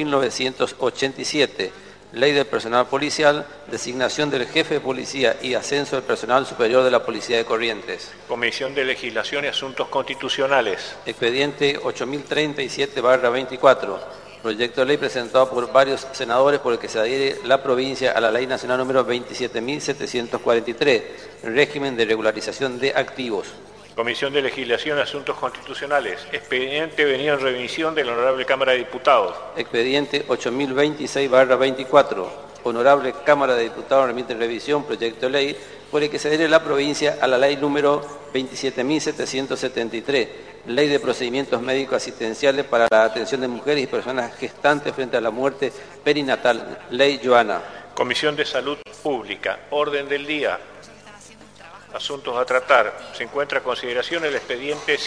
I: 2987, Ley del Personal Policial, designación del jefe de policía y ascenso del personal superior de la Policía de Corrientes.
A: Comisión de Legislación y Asuntos Constitucionales.
I: Expediente 8037/24, proyecto de ley presentado por varios senadores por el que se adhiere la provincia a la Ley Nacional número 27.743, régimen de regularización de activos.
A: Comisión de Legislación y Asuntos Constitucionales. Expediente venido en revisión de la Honorable Cámara de Diputados.
I: Expediente 8026/24. Honorable Cámara de Diputados remite en revisión proyecto de ley por el que se adhiere la provincia a la ley número 27.773, Ley de Procedimientos Médicos Asistenciales para la Atención de Mujeres y Personas Gestantes frente a la muerte perinatal, Ley Joana.
A: Comisión de Salud Pública. Orden del día. Asuntos a tratar. Se encuentra a consideración el expediente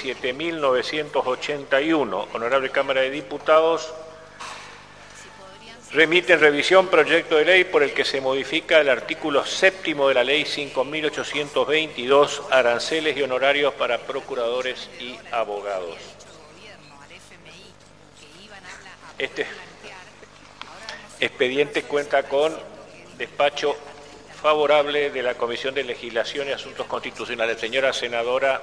A: 7981. Honorable Cámara de Diputados remite en revisión proyecto de ley por el que se modifica el artículo 7º de la Ley 5.822, aranceles y honorarios para procuradores y abogados. Este expediente cuenta con despacho favorable de la Comisión de Legislación y Asuntos Constitucionales. Señora senadora,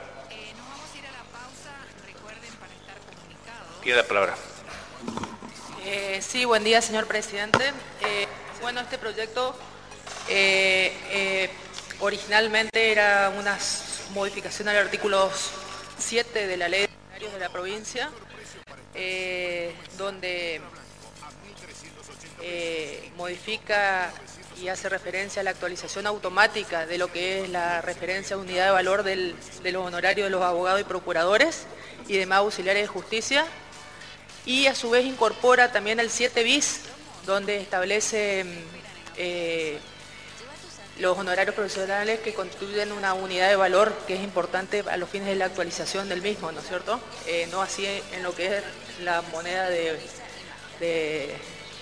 A: tiene la palabra.
K: Sí, buen día, señor presidente. Bueno, este proyecto originalmente era unas modificaciones al artículo 7 de la Ley de Ordinarios de la provincia, donde modifica y hace referencia a la actualización automática de lo que es la referencia a unidad de valor de los honorarios de los abogados y procuradores y demás auxiliares de justicia, y a su vez incorpora también el 7 bis, donde establece los honorarios profesionales que constituyen una unidad de valor que es importante a los fines de la actualización del mismo, ¿no es cierto? No así en lo que es la moneda de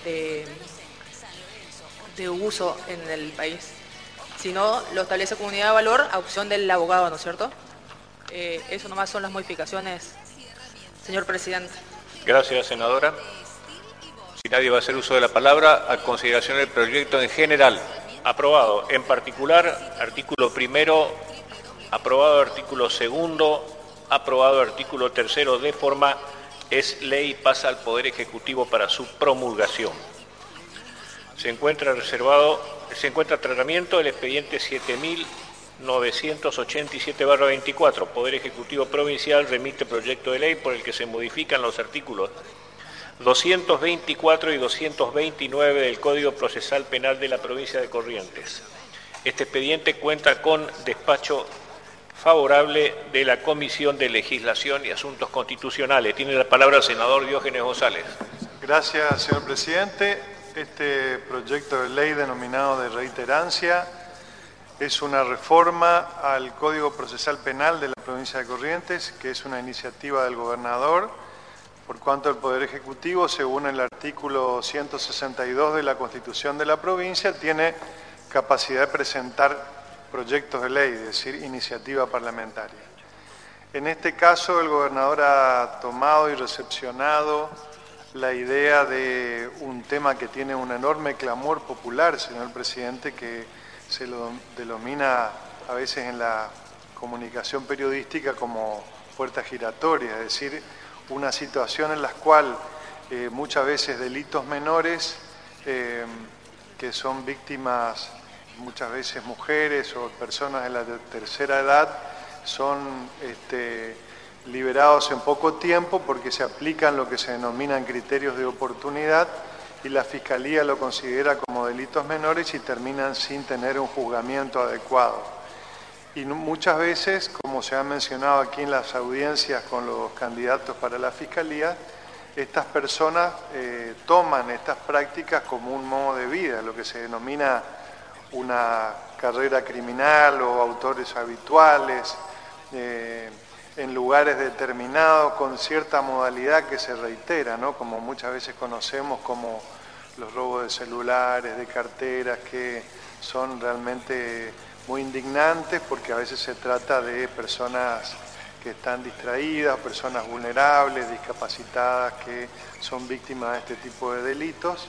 K: uso en el país, sino lo establece como unidad de valor a opción del abogado, ¿no es cierto? Eso nomás son las modificaciones, señor presidente.
A: Gracias, senadora. Si nadie va a hacer uso de la palabra, a consideración del proyecto en general. Aprobado. En particular, artículo primero, aprobado artículo segundo, aprobado artículo tercero de forma es ley y pasa al Poder Ejecutivo para su promulgación. Se encuentra tratamiento del expediente 7987/24. Poder Ejecutivo Provincial remite proyecto de ley por el que se modifican los artículos 224 y 229 del Código Procesal Penal de la provincia de Corrientes. Este expediente cuenta con despacho favorable de la Comisión de Legislación y Asuntos Constitucionales. Tiene la palabra el senador Diógenes González.
D: Gracias, señor presidente. Este proyecto de ley denominado de reiterancia es una reforma al Código Procesal Penal de la provincia de Corrientes, que es una iniciativa del gobernador, por cuanto el Poder Ejecutivo, según el artículo 162 de la Constitución de la provincia, tiene capacidad de presentar proyectos de ley, es decir, iniciativa parlamentaria. En este caso, el gobernador ha tomado y recepcionado la idea de un tema que tiene un enorme clamor popular, señor presidente, que se lo denomina a veces en la comunicación periodística como puerta giratoria, es decir, una situación en la cual muchas veces delitos menores que son víctimas, muchas veces mujeres o personas de la tercera edad, son liberados en poco tiempo porque se aplican lo que se denominan criterios de oportunidad y la Fiscalía lo considera como delitos menores y terminan sin tener un juzgamiento adecuado. Y muchas veces, como se ha mencionado aquí en las audiencias con los candidatos para la Fiscalía, estas personas toman estas prácticas como un modo de vida, lo que se denomina una carrera criminal o autores habituales, en lugares determinados con cierta modalidad que se reitera, ¿no? Como muchas veces conocemos como los robos de celulares, de carteras, que son realmente muy indignantes porque a veces se trata de personas que están distraídas, personas vulnerables, discapacitadas, que son víctimas de este tipo de delitos,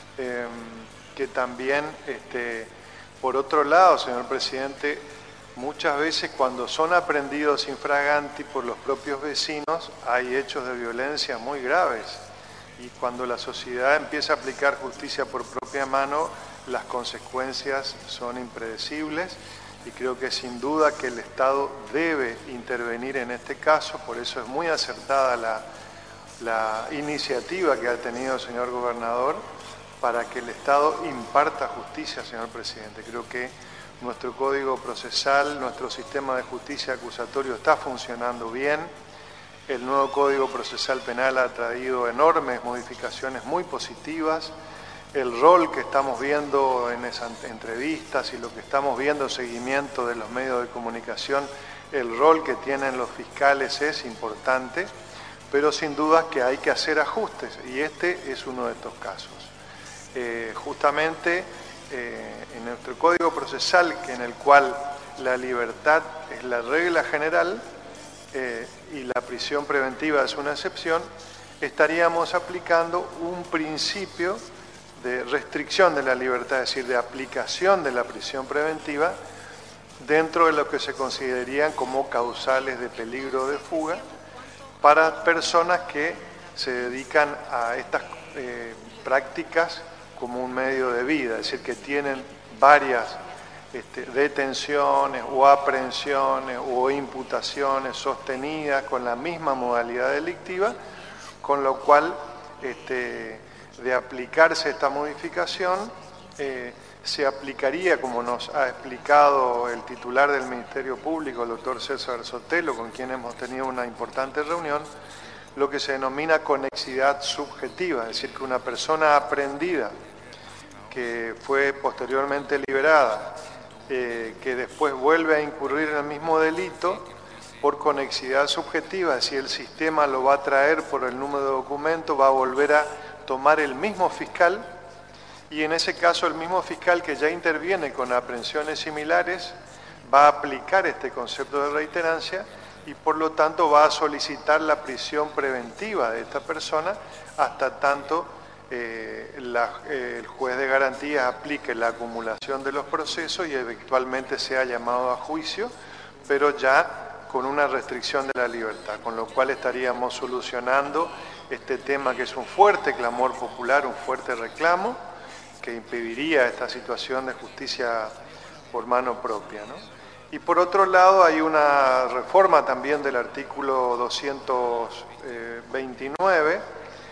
D: que también, por otro lado, señor presidente, muchas veces cuando son aprendidos infraganti por los propios vecinos hay hechos de violencia muy graves y cuando la sociedad empieza a aplicar justicia por propia mano las consecuencias son impredecibles y creo que sin duda que el Estado debe intervenir en este caso, por eso es muy acertada la iniciativa que ha tenido el señor gobernador para que el Estado imparta justicia, señor presidente. Creo que nuestro Código Procesal, nuestro sistema de justicia acusatorio está funcionando bien. El nuevo Código Procesal Penal ha traído enormes modificaciones muy positivas. El rol que estamos viendo en esas entrevistas y lo que estamos viendo en seguimiento de los medios de comunicación, el rol que tienen los fiscales es importante, pero sin duda que hay que hacer ajustes y este es uno de estos casos. Justamente en nuestro Código Procesal, en el cual la libertad es la regla general y la prisión preventiva es una excepción, estaríamos aplicando un principio de restricción de la libertad, es decir, de aplicación de la prisión preventiva dentro de lo que se considerarían como causales de peligro de fuga para personas que se dedican a estas prácticas como un medio de vida, es decir, que tienen varias detenciones o aprehensiones o imputaciones sostenidas con la misma modalidad delictiva, con lo cual, de aplicarse esta modificación, se aplicaría, como nos ha explicado el titular del Ministerio Público, el doctor César Sotelo, con quien hemos tenido una importante reunión, lo que se denomina conexidad subjetiva, es decir, que una persona aprehendida, que fue posteriormente liberada, que después vuelve a incurrir en el mismo delito, por conexidad subjetiva, es decir, el sistema lo va a traer por el número de documento, va a volver a tomar el mismo fiscal, y en ese caso el mismo fiscal que ya interviene con aprehensiones similares va a aplicar este concepto de reiterancia y por lo tanto va a solicitar la prisión preventiva de esta persona hasta tanto el juez de garantías aplique la acumulación de los procesos y eventualmente sea llamado a juicio, pero ya con una restricción de la libertad, con lo cual estaríamos solucionando este tema que es un fuerte clamor popular, un fuerte reclamo, que impediría esta situación de justicia por mano propia, ¿no? Y por otro lado hay una reforma también del artículo 229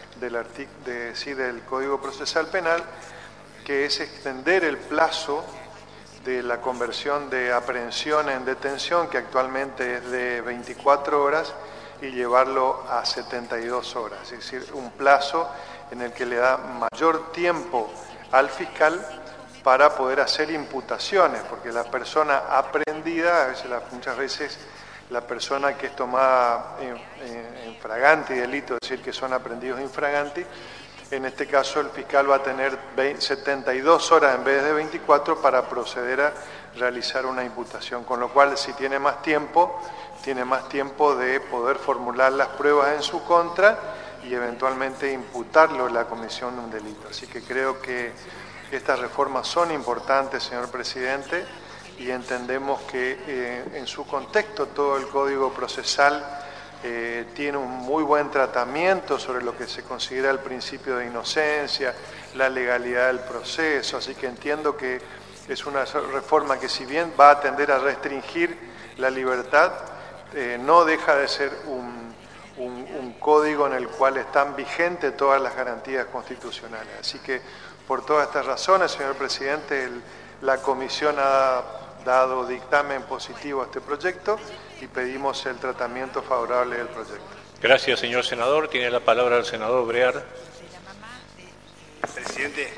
D: del Código Procesal Penal, que es extender el plazo de la conversión de aprehensión en detención, que actualmente es de 24 horas, y llevarlo a 72 horas, es decir, un plazo en el que le da mayor tiempo al fiscal para poder hacer imputaciones, porque la persona aprehendida, muchas veces la persona que es tomada en fraganti delito, es decir, que son aprehendidos infraganti, en este caso el fiscal va a tener 72 horas en vez de 24 para proceder a realizar una imputación, con lo cual si tiene más tiempo de poder formular las pruebas en su contra y eventualmente imputarlo en la comisión de un delito. Así que creo que estas reformas son importantes, señor presidente, y entendemos que en su contexto todo el Código Procesal tiene un muy buen tratamiento sobre lo que se considera el principio de inocencia, la legalidad del proceso, así que entiendo que es una reforma que si bien va a tender a restringir la libertad, no deja de ser un código en el cual están vigentes todas las garantías constitucionales. Así que por todas estas razones, señor presidente, la comisión ha dado dictamen positivo a este proyecto y pedimos el tratamiento favorable del proyecto.
A: Gracias, señor senador. Tiene la palabra el senador Brear.
L: Presidente,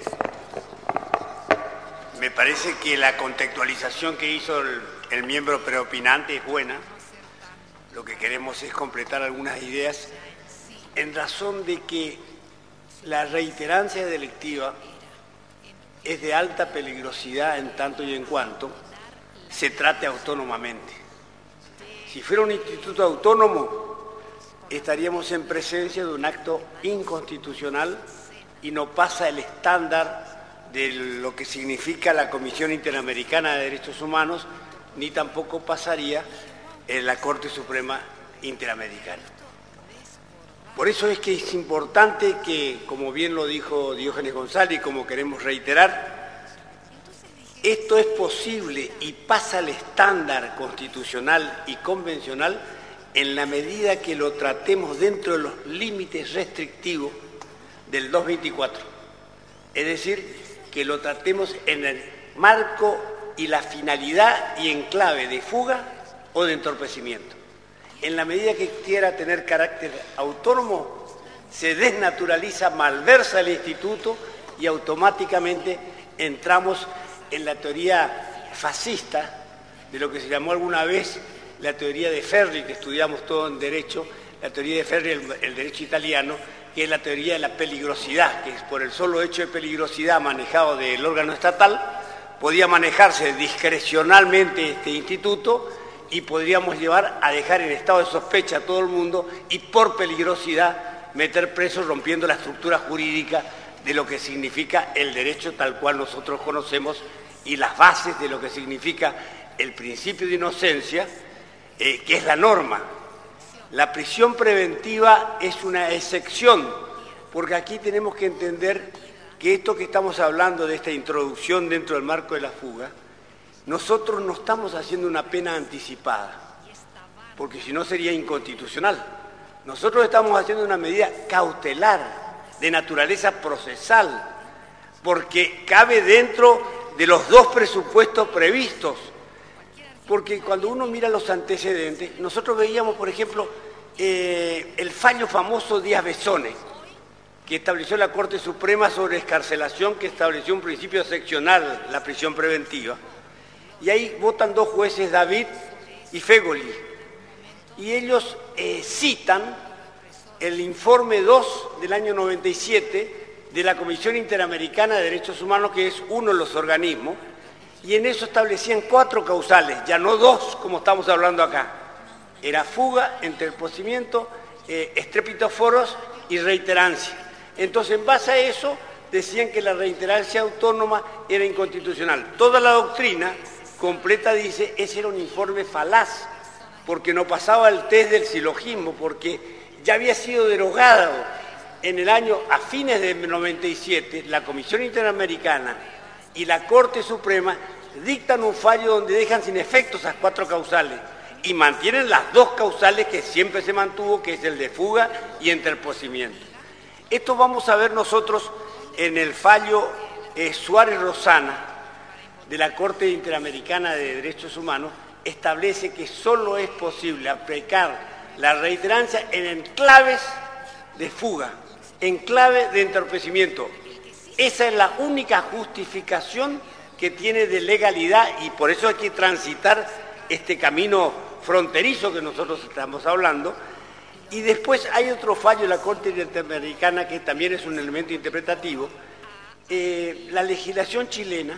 L: me parece que la contextualización que hizo el miembro preopinante es buena. Lo que queremos es completar algunas ideas en razón de que la reiterancia delictiva es de alta peligrosidad en tanto y en cuanto se trate autónomamente. Si fuera un instituto autónomo, estaríamos en presencia de un acto inconstitucional y no pasa el estándar de lo que significa la Comisión Interamericana de Derechos Humanos, ni tampoco pasaría en la Corte Suprema Interamericana. Por eso es que es importante que, como bien lo dijo Diógenes González y como queremos reiterar, esto es posible y pasa el estándar constitucional y convencional en la medida que lo tratemos dentro de los límites restrictivos del 224. Es decir, que lo tratemos en el marco y la finalidad y en clave de fuga o de entorpecimiento. En la medida que quiera tener carácter autónomo, se desnaturaliza, malversa el instituto y automáticamente entramos en la teoría fascista de lo que se llamó alguna vez la teoría de Ferri, que estudiamos todo en derecho, la teoría de Ferri, el derecho italiano, que es la teoría de la peligrosidad, que es por el solo hecho de peligrosidad manejado del órgano estatal, podía manejarse discrecionalmente este instituto y podríamos llevar a dejar en estado de sospecha a todo el mundo y por peligrosidad meter presos rompiendo la estructura jurídica de lo que significa el derecho tal cual nosotros conocemos y las bases de lo que significa el principio de inocencia, que es la norma. La prisión preventiva es una excepción, porque aquí tenemos que entender que esto que estamos hablando de esta introducción dentro del marco de la fuga, nosotros no estamos haciendo una pena anticipada, porque si no sería inconstitucional. Nosotros estamos haciendo una medida cautelar, de naturaleza procesal, porque cabe dentro de los dos presupuestos previstos. Porque cuando uno mira los antecedentes, nosotros veíamos, por ejemplo, el fallo famoso Díaz Besone, que estableció la Corte Suprema sobre excarcelación, que estableció un principio seccional, la prisión preventiva. Y ahí votan dos jueces, David y Fegoli. Y ellos citan el informe 2 del año 97 de la Comisión Interamericana de Derechos Humanos, que es uno de los organismos, y en eso establecían 4 causales, ya no 2 como estamos hablando acá. Era fuga, entorpecimiento, estrepitoforos y reiterancia. Entonces, en base a eso, decían que la reiterancia autónoma era inconstitucional. Toda la doctrina completa dice, ese era un informe falaz, porque no pasaba el test del silogismo, porque ya había sido derogado en el año, a fines de 97, la Comisión Interamericana y la Corte Suprema dictan un fallo donde dejan sin efecto esas 4 causales y mantienen las 2 causales que siempre se mantuvo, que es el de fuga y entorpecimiento. Esto vamos a ver nosotros en el fallo Suárez-Rosana de la Corte Interamericana de Derechos Humanos, establece que solo es posible aplicar la reiterancia en enclaves de fuga, enclave de entorpecimiento. Esa es la única justificación que tiene de legalidad y por eso hay que transitar este camino fronterizo que nosotros estamos hablando. Y después hay otro fallo de la Corte Interamericana que también es un elemento interpretativo. La legislación chilena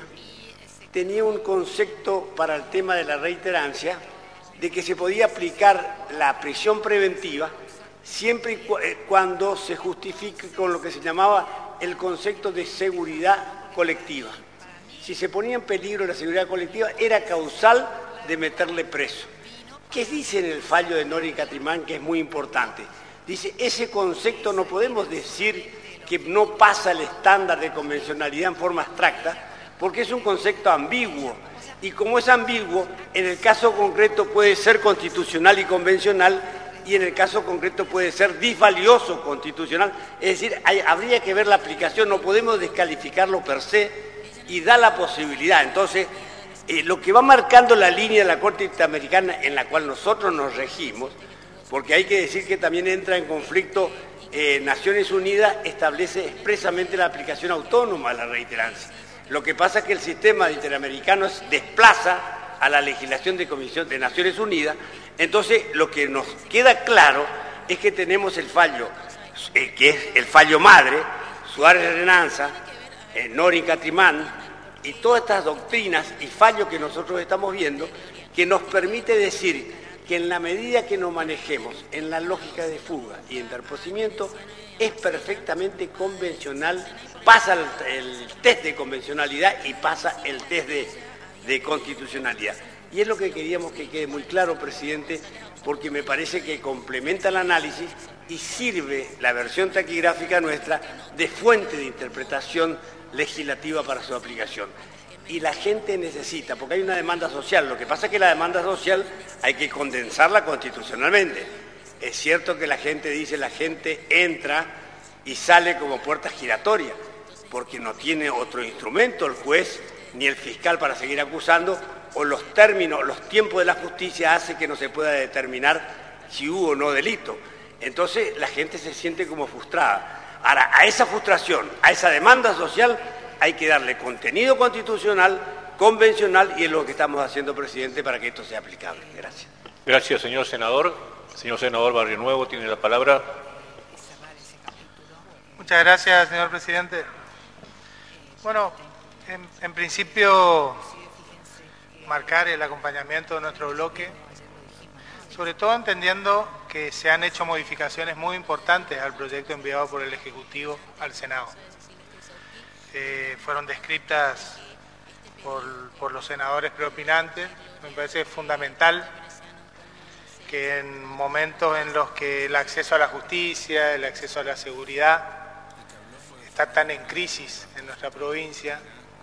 L: tenía un concepto para el tema de la reiterancia de que se podía aplicar la prisión preventiva siempre y cuando se justifique con lo que se llamaba el concepto de seguridad colectiva. Si se ponía en peligro la seguridad colectiva, era causal de meterle preso. ¿Qué dice en el fallo de Nori Catrimán, que es muy importante? Dice, ese concepto no podemos decir que no pasa el estándar de convencionalidad en forma abstracta, porque es un concepto ambiguo. Y como es ambiguo, en el caso concreto puede ser constitucional y convencional, y en el caso concreto puede ser disvalioso constitucional. Es decir, habría que ver la aplicación, no podemos descalificarlo per se, y da la posibilidad. Entonces, lo que va marcando la línea de la Corte Interamericana en la cual nosotros nos regimos, porque hay que decir que también entra en conflicto, Naciones Unidas establece expresamente la aplicación autónoma de la reiterancia. Lo que pasa es que el sistema interamericano desplaza a la legislación de Comisión de Naciones Unidas. Entonces, lo que nos queda claro es que tenemos el fallo, que es el fallo madre, Suárez-Renanza, Nori Catrimán, y todas estas doctrinas y fallos que nosotros estamos viendo, que nos permite decir que en la medida que nos manejemos en la lógica de fuga y entorpecimiento, es perfectamente convencional, pasa el test de convencionalidad y pasa el test de constitucionalidad. Y es lo que queríamos que quede muy claro, presidente, porque me parece que complementa el análisis y sirve la versión taquigráfica nuestra de fuente de interpretación legislativa para su aplicación. Y la gente necesita, porque hay una demanda social, lo que pasa es que la demanda social hay que condensarla constitucionalmente. Es cierto que la gente dice, la gente entra y sale como puerta giratoria, porque no tiene otro instrumento el juez ni el fiscal para seguir acusando, o los términos, los tiempos de la justicia hace que no se pueda determinar si hubo o no delito. Entonces la gente se siente como frustrada. Ahora, a esa frustración, a esa demanda social, hay que darle contenido constitucional, convencional, y es lo que estamos haciendo, presidente, para que esto sea aplicable. Gracias.
A: Gracias, señor senador. Señor senador Barrio Nuevo tiene la palabra.
M: Muchas gracias, señor presidente. Bueno, en principio, marcar el acompañamiento de nuestro bloque, sobre todo entendiendo que se han hecho modificaciones muy importantes al proyecto enviado por el Ejecutivo al Senado. fueron descritas por los senadores preopinantes. Me parece fundamental que en momentos en los que el acceso a la justicia, el acceso a la seguridad está tan en crisis en nuestra provincia,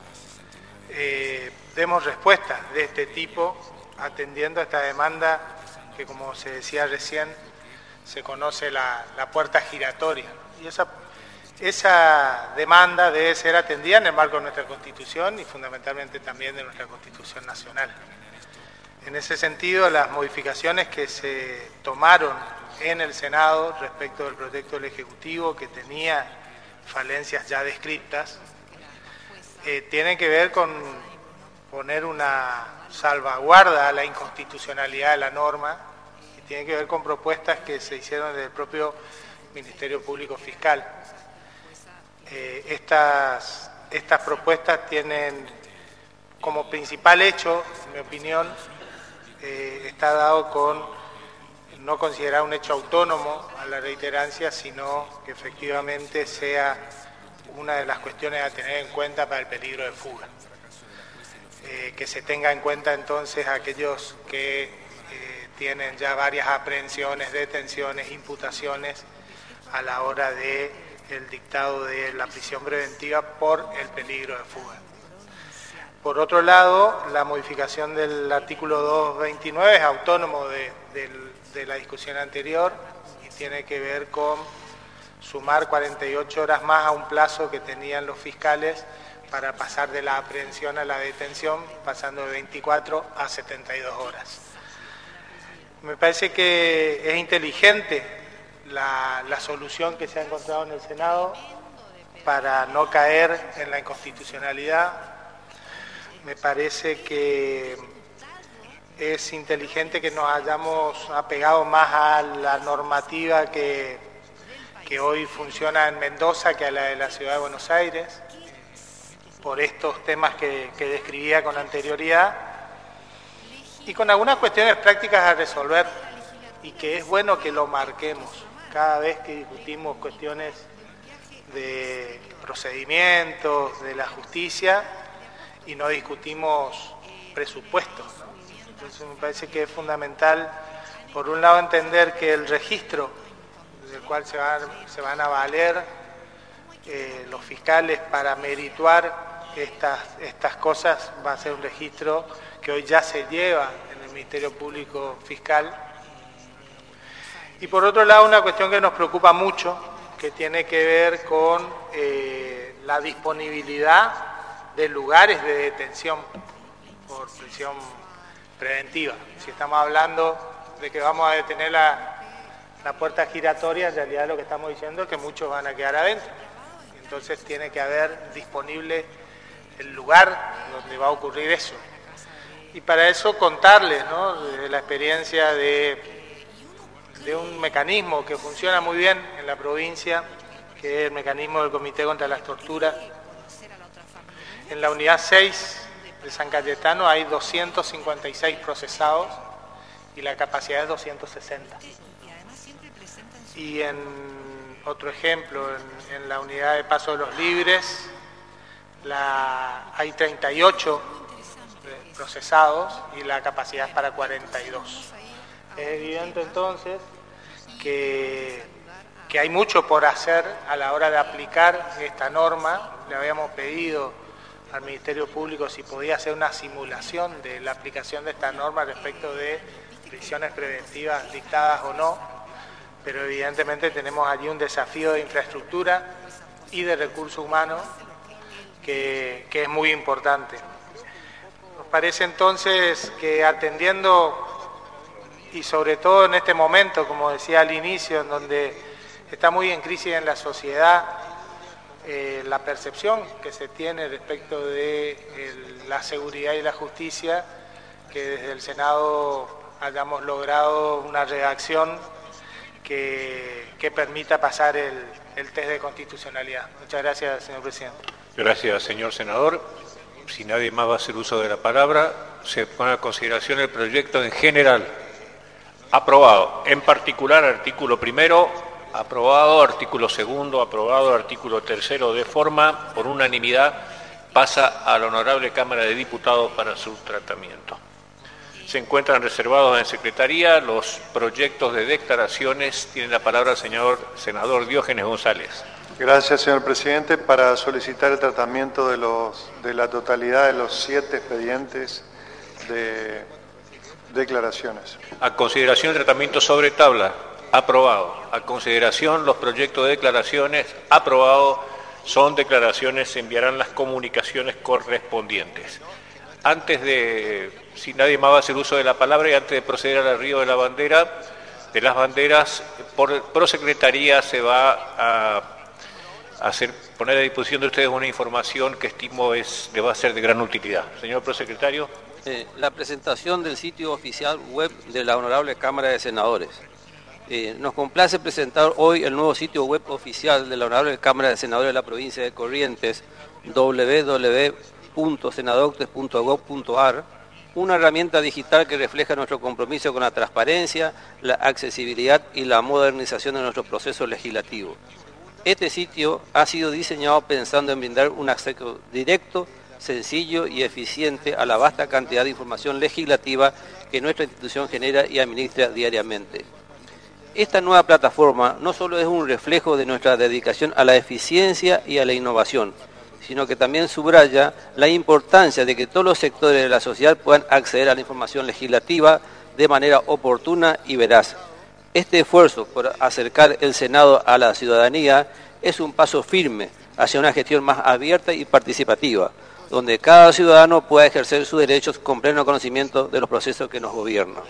M: demos respuestas de este tipo atendiendo a esta demanda que, como se decía recién, se conoce la puerta giratoria. Y esa demanda debe ser atendida en el marco de nuestra Constitución y fundamentalmente también de nuestra Constitución Nacional. En ese sentido, las modificaciones que se tomaron en el Senado respecto del proyecto del Ejecutivo, que tenía falencias ya descritas, tienen que ver con poner una salvaguarda a la inconstitucionalidad de la norma, y tienen que ver con propuestas que se hicieron desde el propio Ministerio Público Fiscal. Estas propuestas tienen como principal hecho, en mi opinión, está dado con no considerar un hecho autónomo a la reiterancia, sino que efectivamente sea una de las cuestiones a tener en cuenta para el peligro de fuga. Que se tenga en cuenta entonces aquellos que tienen ya varias aprehensiones, detenciones, imputaciones a la hora del dictado de la prisión preventiva por el peligro de fuga. Por otro lado, la modificación del artículo 229 es autónomo de la discusión anterior y tiene que ver con sumar 48 horas más a un plazo que tenían los fiscales para pasar de la aprehensión a la detención, pasando de 24 a 72 horas. Me parece que es inteligente la solución que se ha encontrado en el Senado para no caer en la inconstitucionalidad. Me parece que es inteligente que nos hayamos apegado más a la normativa que hoy funciona en Mendoza que a la de la Ciudad de Buenos Aires, por estos temas que describía con anterioridad, y con algunas cuestiones prácticas a resolver, y que es bueno que lo marquemos cada vez que discutimos cuestiones de procedimientos, de la justicia, y no discutimos presupuestos, ¿no? Entonces me parece que es fundamental, por un lado, entender que el registro del cual se van a valer los fiscales para merituar estas cosas va a ser un registro que hoy ya se lleva en el Ministerio Público Fiscal. Y por otro lado, una cuestión que nos preocupa mucho, que tiene que ver con la disponibilidad de lugares de detención por prisión preventiva. Si estamos hablando de que vamos a detener la puerta giratoria, en realidad lo que estamos diciendo es que muchos van a quedar adentro. Entonces tiene que haber disponible el lugar donde va a ocurrir eso. Y para eso contarles, ¿no?, de la experiencia de un mecanismo que funciona muy bien en la provincia, que es el mecanismo del Comité contra las Torturas. En la unidad 6 de San Cayetano hay 256 procesados y la capacidad es 260. Y en otro ejemplo, en la unidad de Paso de los Libres hay 38 procesados y la capacidad es para 42. Es evidente entonces que hay mucho por hacer a la hora de aplicar esta norma. Le habíamos pedido al Ministerio Público si podía hacer una simulación de la aplicación de esta norma respecto de prisiones preventivas dictadas o no, pero evidentemente tenemos allí un desafío de infraestructura y de recursos humanos que es muy importante. Nos parece entonces que atendiendo, y sobre todo en este momento, como decía al inicio, en donde está muy en crisis en la sociedad la percepción que se tiene respecto de la seguridad y la justicia, que desde el Senado hayamos logrado una redacción que permita pasar el test de constitucionalidad. Muchas gracias, señor presidente.
A: Gracias, señor senador. Si nadie más va a hacer uso de la palabra, se pone a consideración el proyecto en general. Aprobado. En particular, artículo primero, Aprobado. Artículo segundo, aprobado. Artículo tercero, de forma, por unanimidad, pasa a la Honorable Cámara de Diputados para su tratamiento. Se encuentran reservados en Secretaría los proyectos de declaraciones. Tiene la palabra el señor senador Diógenes González.
D: Gracias, señor presidente. Para solicitar el tratamiento de la totalidad de los 7 expedientes de declaraciones.
A: A consideración el tratamiento sobre tabla. Aprobado. A consideración los proyectos de declaraciones. Aprobado. Son declaraciones, se enviarán las comunicaciones correspondientes. Antes de, si nadie más va a hacer uso de la palabra, y antes de proceder al arribo de la bandera, de las banderas, por Prosecretaría se va a poner a disposición de ustedes una información que estimo les va a ser de gran utilidad. Señor Prosecretario.
I: La presentación del sitio oficial web de la Honorable Cámara de Senadores. Nos complace presentar hoy el nuevo sitio web oficial de la Honorable Cámara de Senadores de la provincia de Corrientes, www.senadoctes.gov.ar, una herramienta digital que refleja nuestro compromiso con la transparencia, la accesibilidad y la modernización de nuestro proceso legislativo. Este sitio ha sido diseñado pensando en brindar un acceso directo, sencillo y eficiente a la vasta cantidad de información legislativa que nuestra institución genera y administra diariamente. Esta nueva plataforma no solo es un reflejo de nuestra dedicación a la eficiencia y a la innovación, sino que también subraya la importancia de que todos los sectores de la sociedad puedan acceder a la información legislativa de manera oportuna y veraz. Este esfuerzo por acercar el Senado a la ciudadanía es un paso firme hacia una gestión más abierta y participativa, donde cada ciudadano pueda ejercer sus derechos con pleno conocimiento de los procesos que nos gobiernan.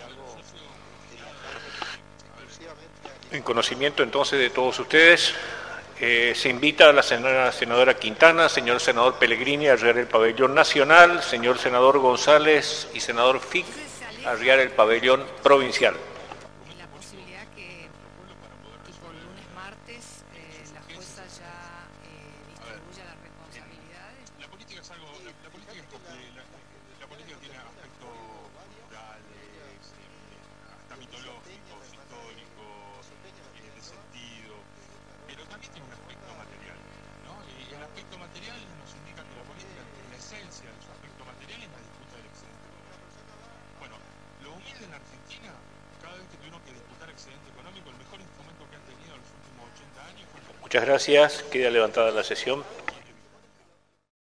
A: En conocimiento entonces de todos ustedes, se invita a la señora senadora Quintana, señor senador Pellegrini a arriar el pabellón nacional, señor senador González y senador Fick a arriar el pabellón provincial. Muchas gracias. Queda levantada la sesión.